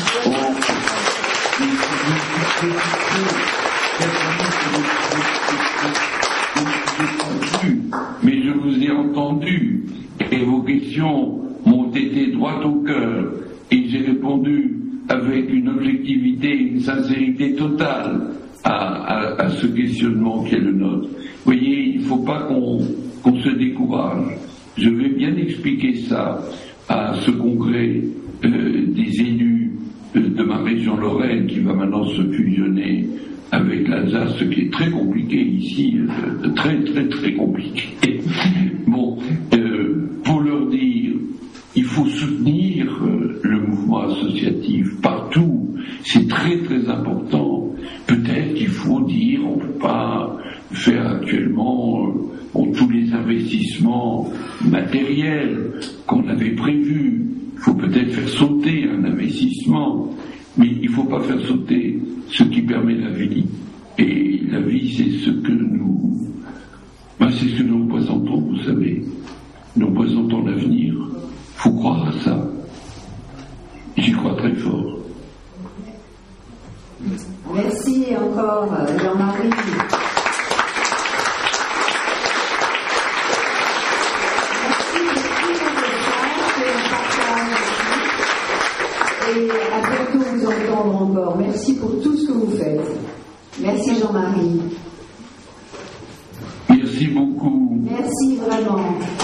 Mais je vous ai entendu et vos questions m'ont été droites au cœur et j'ai répondu avec une objectivité et une sincérité totale à, à, à ce questionnement qui est le nôtre. Vous voyez, il ne faut pas qu'on qu'on se décourage. Je vais bien expliquer ça à ce congrès euh, des élus euh, de ma région Lorraine qui va maintenant se fusionner avec l'Alsace, ce qui est très compliqué ici, euh, très très très compliqué. Bon, euh, pour leur dire, il faut soutenir euh, le mouvement associatif partout, c'est très très important. Peut-être qu'il faut dire, on ne peut pas faire actuellement euh, tous les investissements matériels qu'on avait prévus. Il faut peut-être faire sauter un investissement, mais il ne faut pas faire sauter ce qui permet la vie. Et la vie, c'est ce que nous, ben, c'est ce que nous représentons, vous savez. Nous représentons l'avenir. Il faut croire à ça. J'y crois très fort. Merci encore, Jean-Marie. Et à bientôt vous entendre encore. Merci pour tout ce que vous faites. Merci Jean-Marie. Merci beaucoup. Merci vraiment.